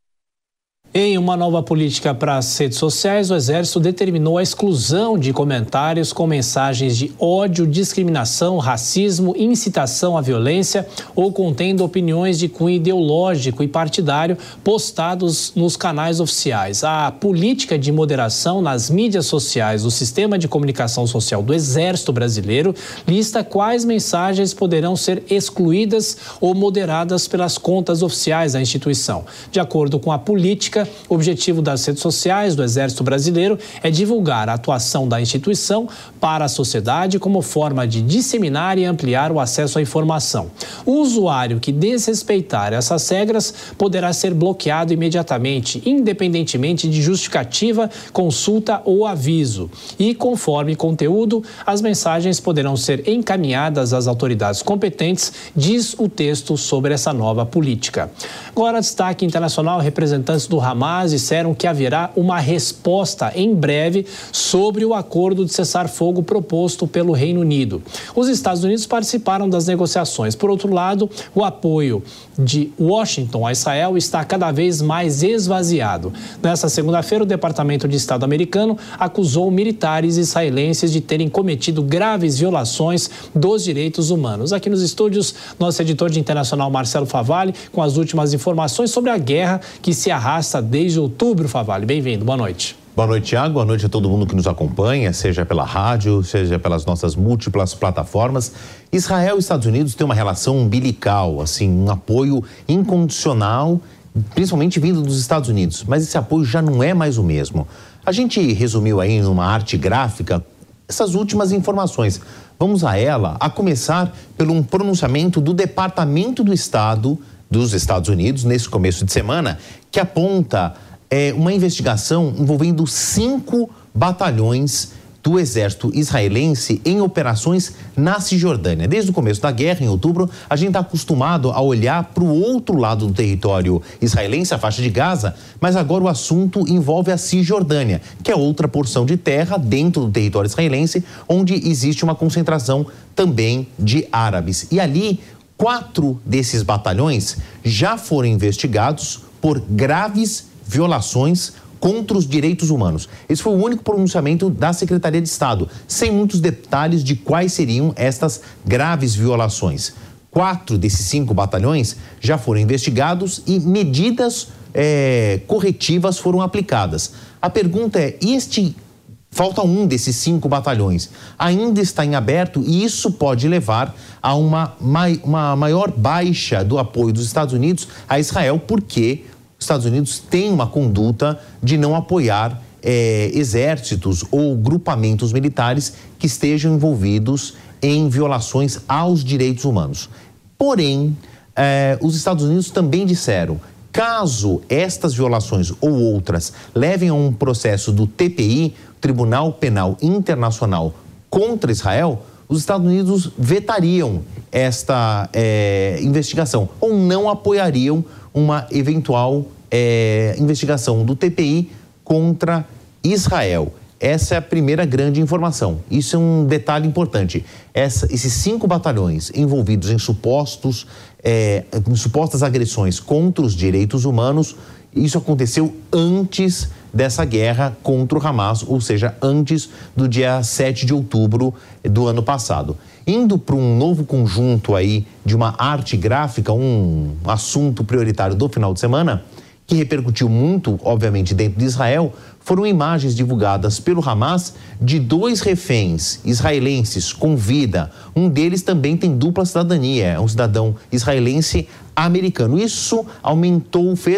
Em uma nova política para as redes sociais, o Exército determinou a exclusão de comentários com mensagens de ódio, discriminação, racismo, incitação à violência ou contendo opiniões de cunho ideológico e partidário postados nos canais oficiais. A política de moderação nas mídias sociais do Sistema de Comunicação Social do Exército Brasileiro lista quais mensagens poderão ser excluídas ou moderadas pelas contas oficiais da instituição. De acordo com a política, o objetivo das redes sociais do Exército Brasileiro é divulgar a atuação da instituição para a sociedade como forma de disseminar e ampliar o acesso à informação. O usuário que desrespeitar essas regras poderá ser bloqueado imediatamente, independentemente de justificativa, consulta ou aviso. E, conforme conteúdo, as mensagens poderão ser encaminhadas às autoridades competentes, diz o texto sobre essa nova política. Agora, destaque internacional: representantes do Hamas disseram que haverá uma resposta em breve sobre o acordo de cessar-fogo proposto pelo Reino Unido. Os Estados Unidos participaram das negociações. Por outro lado, o apoio de Washington a Israel está cada vez mais esvaziado. Nesta segunda-feira, o Departamento de Estado americano acusou militares israelenses de terem cometido graves violações dos direitos humanos. Aqui nos estúdios, nosso editor de internacional, Marcelo Favalli, com as últimas informações sobre a guerra que se arrasta desde outubro. Favalli, bem-vindo, boa noite. Boa noite, Thiago. Boa noite a todo mundo que nos acompanha, seja pela rádio, seja pelas nossas múltiplas plataformas. Israel e Estados Unidos têm uma relação umbilical, assim, um apoio incondicional, principalmente vindo dos Estados Unidos. Mas esse apoio já não é mais o mesmo. A gente resumiu aí numa arte gráfica essas últimas informações. Vamos a ela, a começar pelo um pronunciamento do Departamento do Estado dos Estados Unidos, nesse começo de semana, que aponta é, uma investigação envolvendo cinco batalhões do exército israelense em operações na Cisjordânia. Desde o começo da guerra, em outubro, a gente está acostumado a olhar para o outro lado do território israelense, a faixa de Gaza, mas agora o assunto envolve a Cisjordânia, que é outra porção de terra dentro do território israelense, onde existe uma concentração também de árabes. E ali, quatro desses batalhões já foram investigados por graves violações contra os direitos humanos. Esse foi o único pronunciamento da Secretaria de Estado, sem muitos detalhes de quais seriam estas graves violações. Quatro desses cinco batalhões já foram investigados e medidas é, corretivas foram aplicadas. A pergunta é, este... Falta um desses cinco batalhões. Ainda está em aberto e isso pode levar a uma, uma maior baixa do apoio dos Estados Unidos a Israel, porque os Estados Unidos têm uma conduta de não apoiar é, exércitos ou grupamentos militares que estejam envolvidos em violações aos direitos humanos. Porém, é, os Estados Unidos também disseram, caso estas violações ou outras levem a um processo do T P I, Tribunal Penal Internacional, contra Israel, os Estados Unidos vetariam esta é, investigação ou não apoiariam uma eventual é, investigação do T P I contra Israel. Essa é a primeira grande informação. Isso é um detalhe importante. Essa, esses cinco batalhões envolvidos em supostos, é, em supostas agressões contra os direitos humanos, isso aconteceu antes dessa guerra contra o Hamas, ou seja, antes do dia sete de outubro do ano passado. Indo para um novo conjunto aí de uma arte gráfica, um assunto prioritário do final de semana, que repercutiu muito, obviamente, dentro de Israel, foram imagens divulgadas pelo Hamas de dois reféns israelenses com vida. Um deles também tem dupla cidadania, é um cidadão israelense americano. Isso aumentou, fez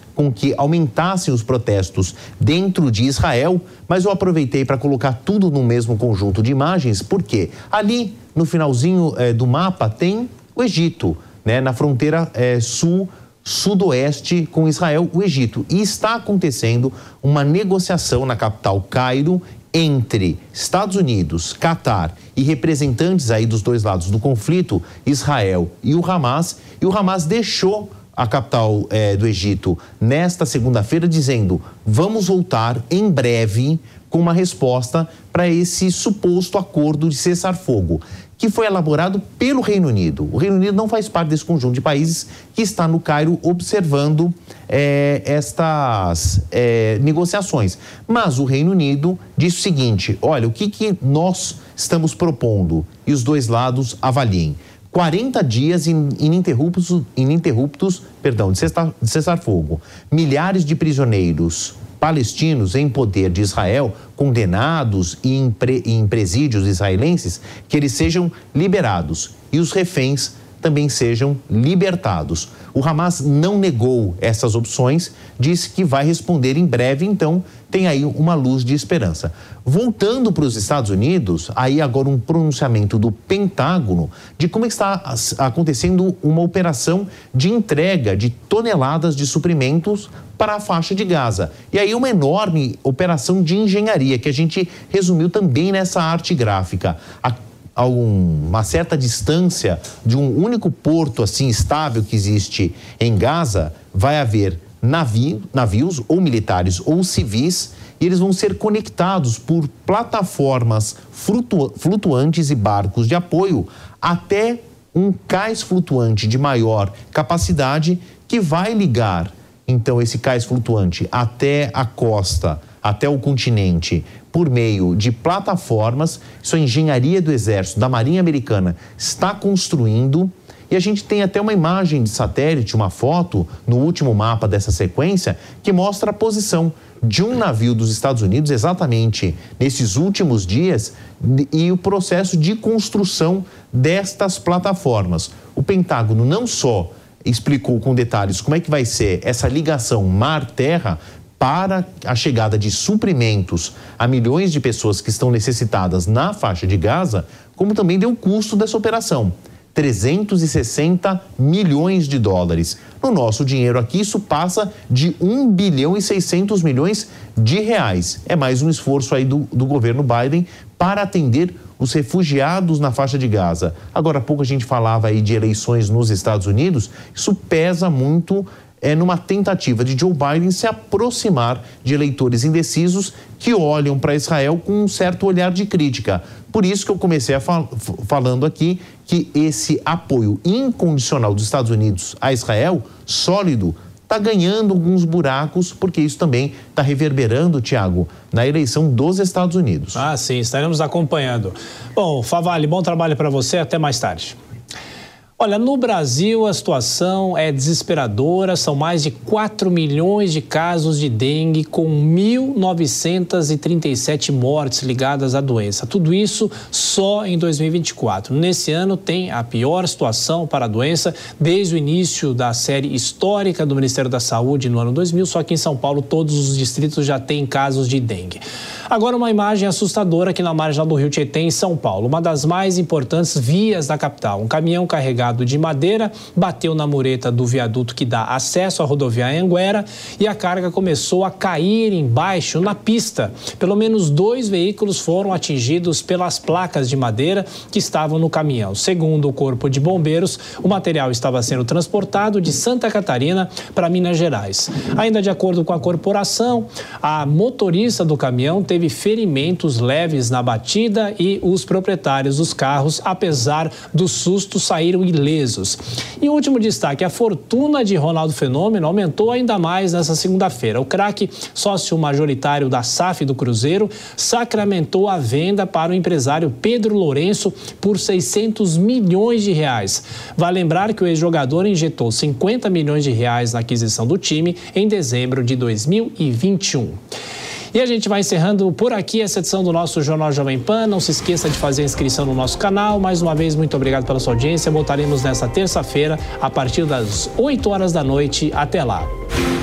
com que aumentassem os protestos dentro de Israel, mas eu aproveitei para colocar tudo no mesmo conjunto de imagens, porque ali no finalzinho eh, do mapa tem o Egito, né, na fronteira eh, sul sudoeste com Israel, o Egito. E está acontecendo uma negociação na capital Cairo entre Estados Unidos, Catar e representantes aí dos dois lados do conflito, Israel e o Hamas. E o Hamas deixou a capital eh, do Egito nesta segunda-feira dizendo: vamos voltar em breve com uma resposta para esse suposto acordo de cessar-fogo, que foi elaborado pelo Reino Unido. O Reino Unido não faz parte desse conjunto de países que está no Cairo observando eh, estas eh, negociações. Mas o Reino Unido disse o seguinte: olha, o que, que nós estamos propondo? E os dois lados avaliem. quarenta dias ininterruptos, ininterruptos perdão, de cessar-fogo. Milhares de prisioneiros palestinos em poder de Israel, condenados e em, pre, em presídios israelenses, que eles sejam liberados e os reféns também sejam libertados. O Hamas não negou essas opções, disse que vai responder em breve, então tem aí uma luz de esperança. Voltando para os Estados Unidos, aí agora um pronunciamento do Pentágono de como está acontecendo uma operação de entrega de toneladas de suprimentos para a faixa de Gaza. E aí uma enorme operação de engenharia que a gente resumiu também nessa arte gráfica. A a um, uma certa distância de um único porto assim estável que existe em Gaza, vai haver navio, navios ou militares ou civis, e eles vão ser conectados por plataformas flutu, flutuantes e barcos de apoio até um cais flutuante de maior capacidade que vai ligar então esse cais flutuante até a costa, até o continente, por meio de plataformas. Isso a engenharia do Exército, da Marinha Americana, está construindo. E a gente tem até uma imagem de satélite, uma foto, no último mapa dessa sequência, que mostra a posição de um navio dos Estados Unidos, exatamente nesses últimos dias, e o processo de construção destas plataformas. O Pentágono não só explicou com detalhes como é que vai ser essa ligação mar-terra, para a chegada de suprimentos a milhões de pessoas que estão necessitadas na faixa de Gaza, como também deu o custo dessa operação, trezentos e sessenta milhões de dólares. No nosso dinheiro aqui, isso passa de um bilhão e seiscentos milhões de reais. É mais um esforço aí do, do governo Biden para atender os refugiados na faixa de Gaza. Agora há pouco a gente falava aí de eleições nos Estados Unidos, isso pesa muito é numa tentativa de Joe Biden se aproximar de eleitores indecisos que olham para Israel com um certo olhar de crítica. Por isso que eu comecei a fal- falando aqui que esse apoio incondicional dos Estados Unidos a Israel, sólido, está ganhando alguns buracos, porque isso também está reverberando, Tiago, na eleição dos Estados Unidos. Ah, sim, estaremos acompanhando. Bom, Favale, bom trabalho para você, até mais tarde. Olha, no Brasil a situação é desesperadora, são mais de quatro milhões de casos de dengue com mil novecentas e trinta e sete mortes ligadas à doença. Tudo isso só em dois mil e vinte e quatro. Nesse ano tem a pior situação para a doença desde o início da série histórica do Ministério da Saúde no ano dois mil, só que em São Paulo todos os distritos já têm casos de dengue. Agora uma imagem assustadora aqui na marginal do Rio Tietê, em São Paulo, uma das mais importantes vias da capital. Um caminhão carregado de madeira bateu na mureta do viaduto que dá acesso à rodoviária Anguera e a carga começou a cair embaixo na pista. Pelo menos dois veículos foram atingidos pelas placas de madeira que estavam no caminhão. Segundo o Corpo de Bombeiros, o material estava sendo transportado de Santa Catarina para Minas Gerais. Ainda de acordo com a corporação, a motorista do caminhão teve ferimentos leves na batida e os proprietários dos carros, apesar do susto, saíram ilesos. E último destaque, a fortuna de Ronaldo Fenômeno aumentou ainda mais nessa segunda-feira. O craque, sócio majoritário da S A F do Cruzeiro, sacramentou a venda para o empresário Pedro Lourenço por seiscentos milhões de reais. Vale lembrar que o ex-jogador injetou cinquenta milhões de reais na aquisição do time em dezembro de dois mil e vinte e um. E a gente vai encerrando por aqui essa edição do nosso Jornal Jovem Pan. Não se esqueça de fazer a inscrição no nosso canal. Mais uma vez, muito obrigado pela sua audiência. Voltaremos nesta terça-feira, a partir das oito horas da noite. Até lá.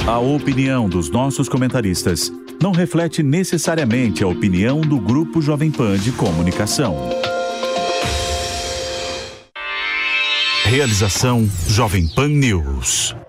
A opinião dos nossos comentaristas não reflete necessariamente a opinião do Grupo Jovem Pan de Comunicação. Realização Jovem Pan News.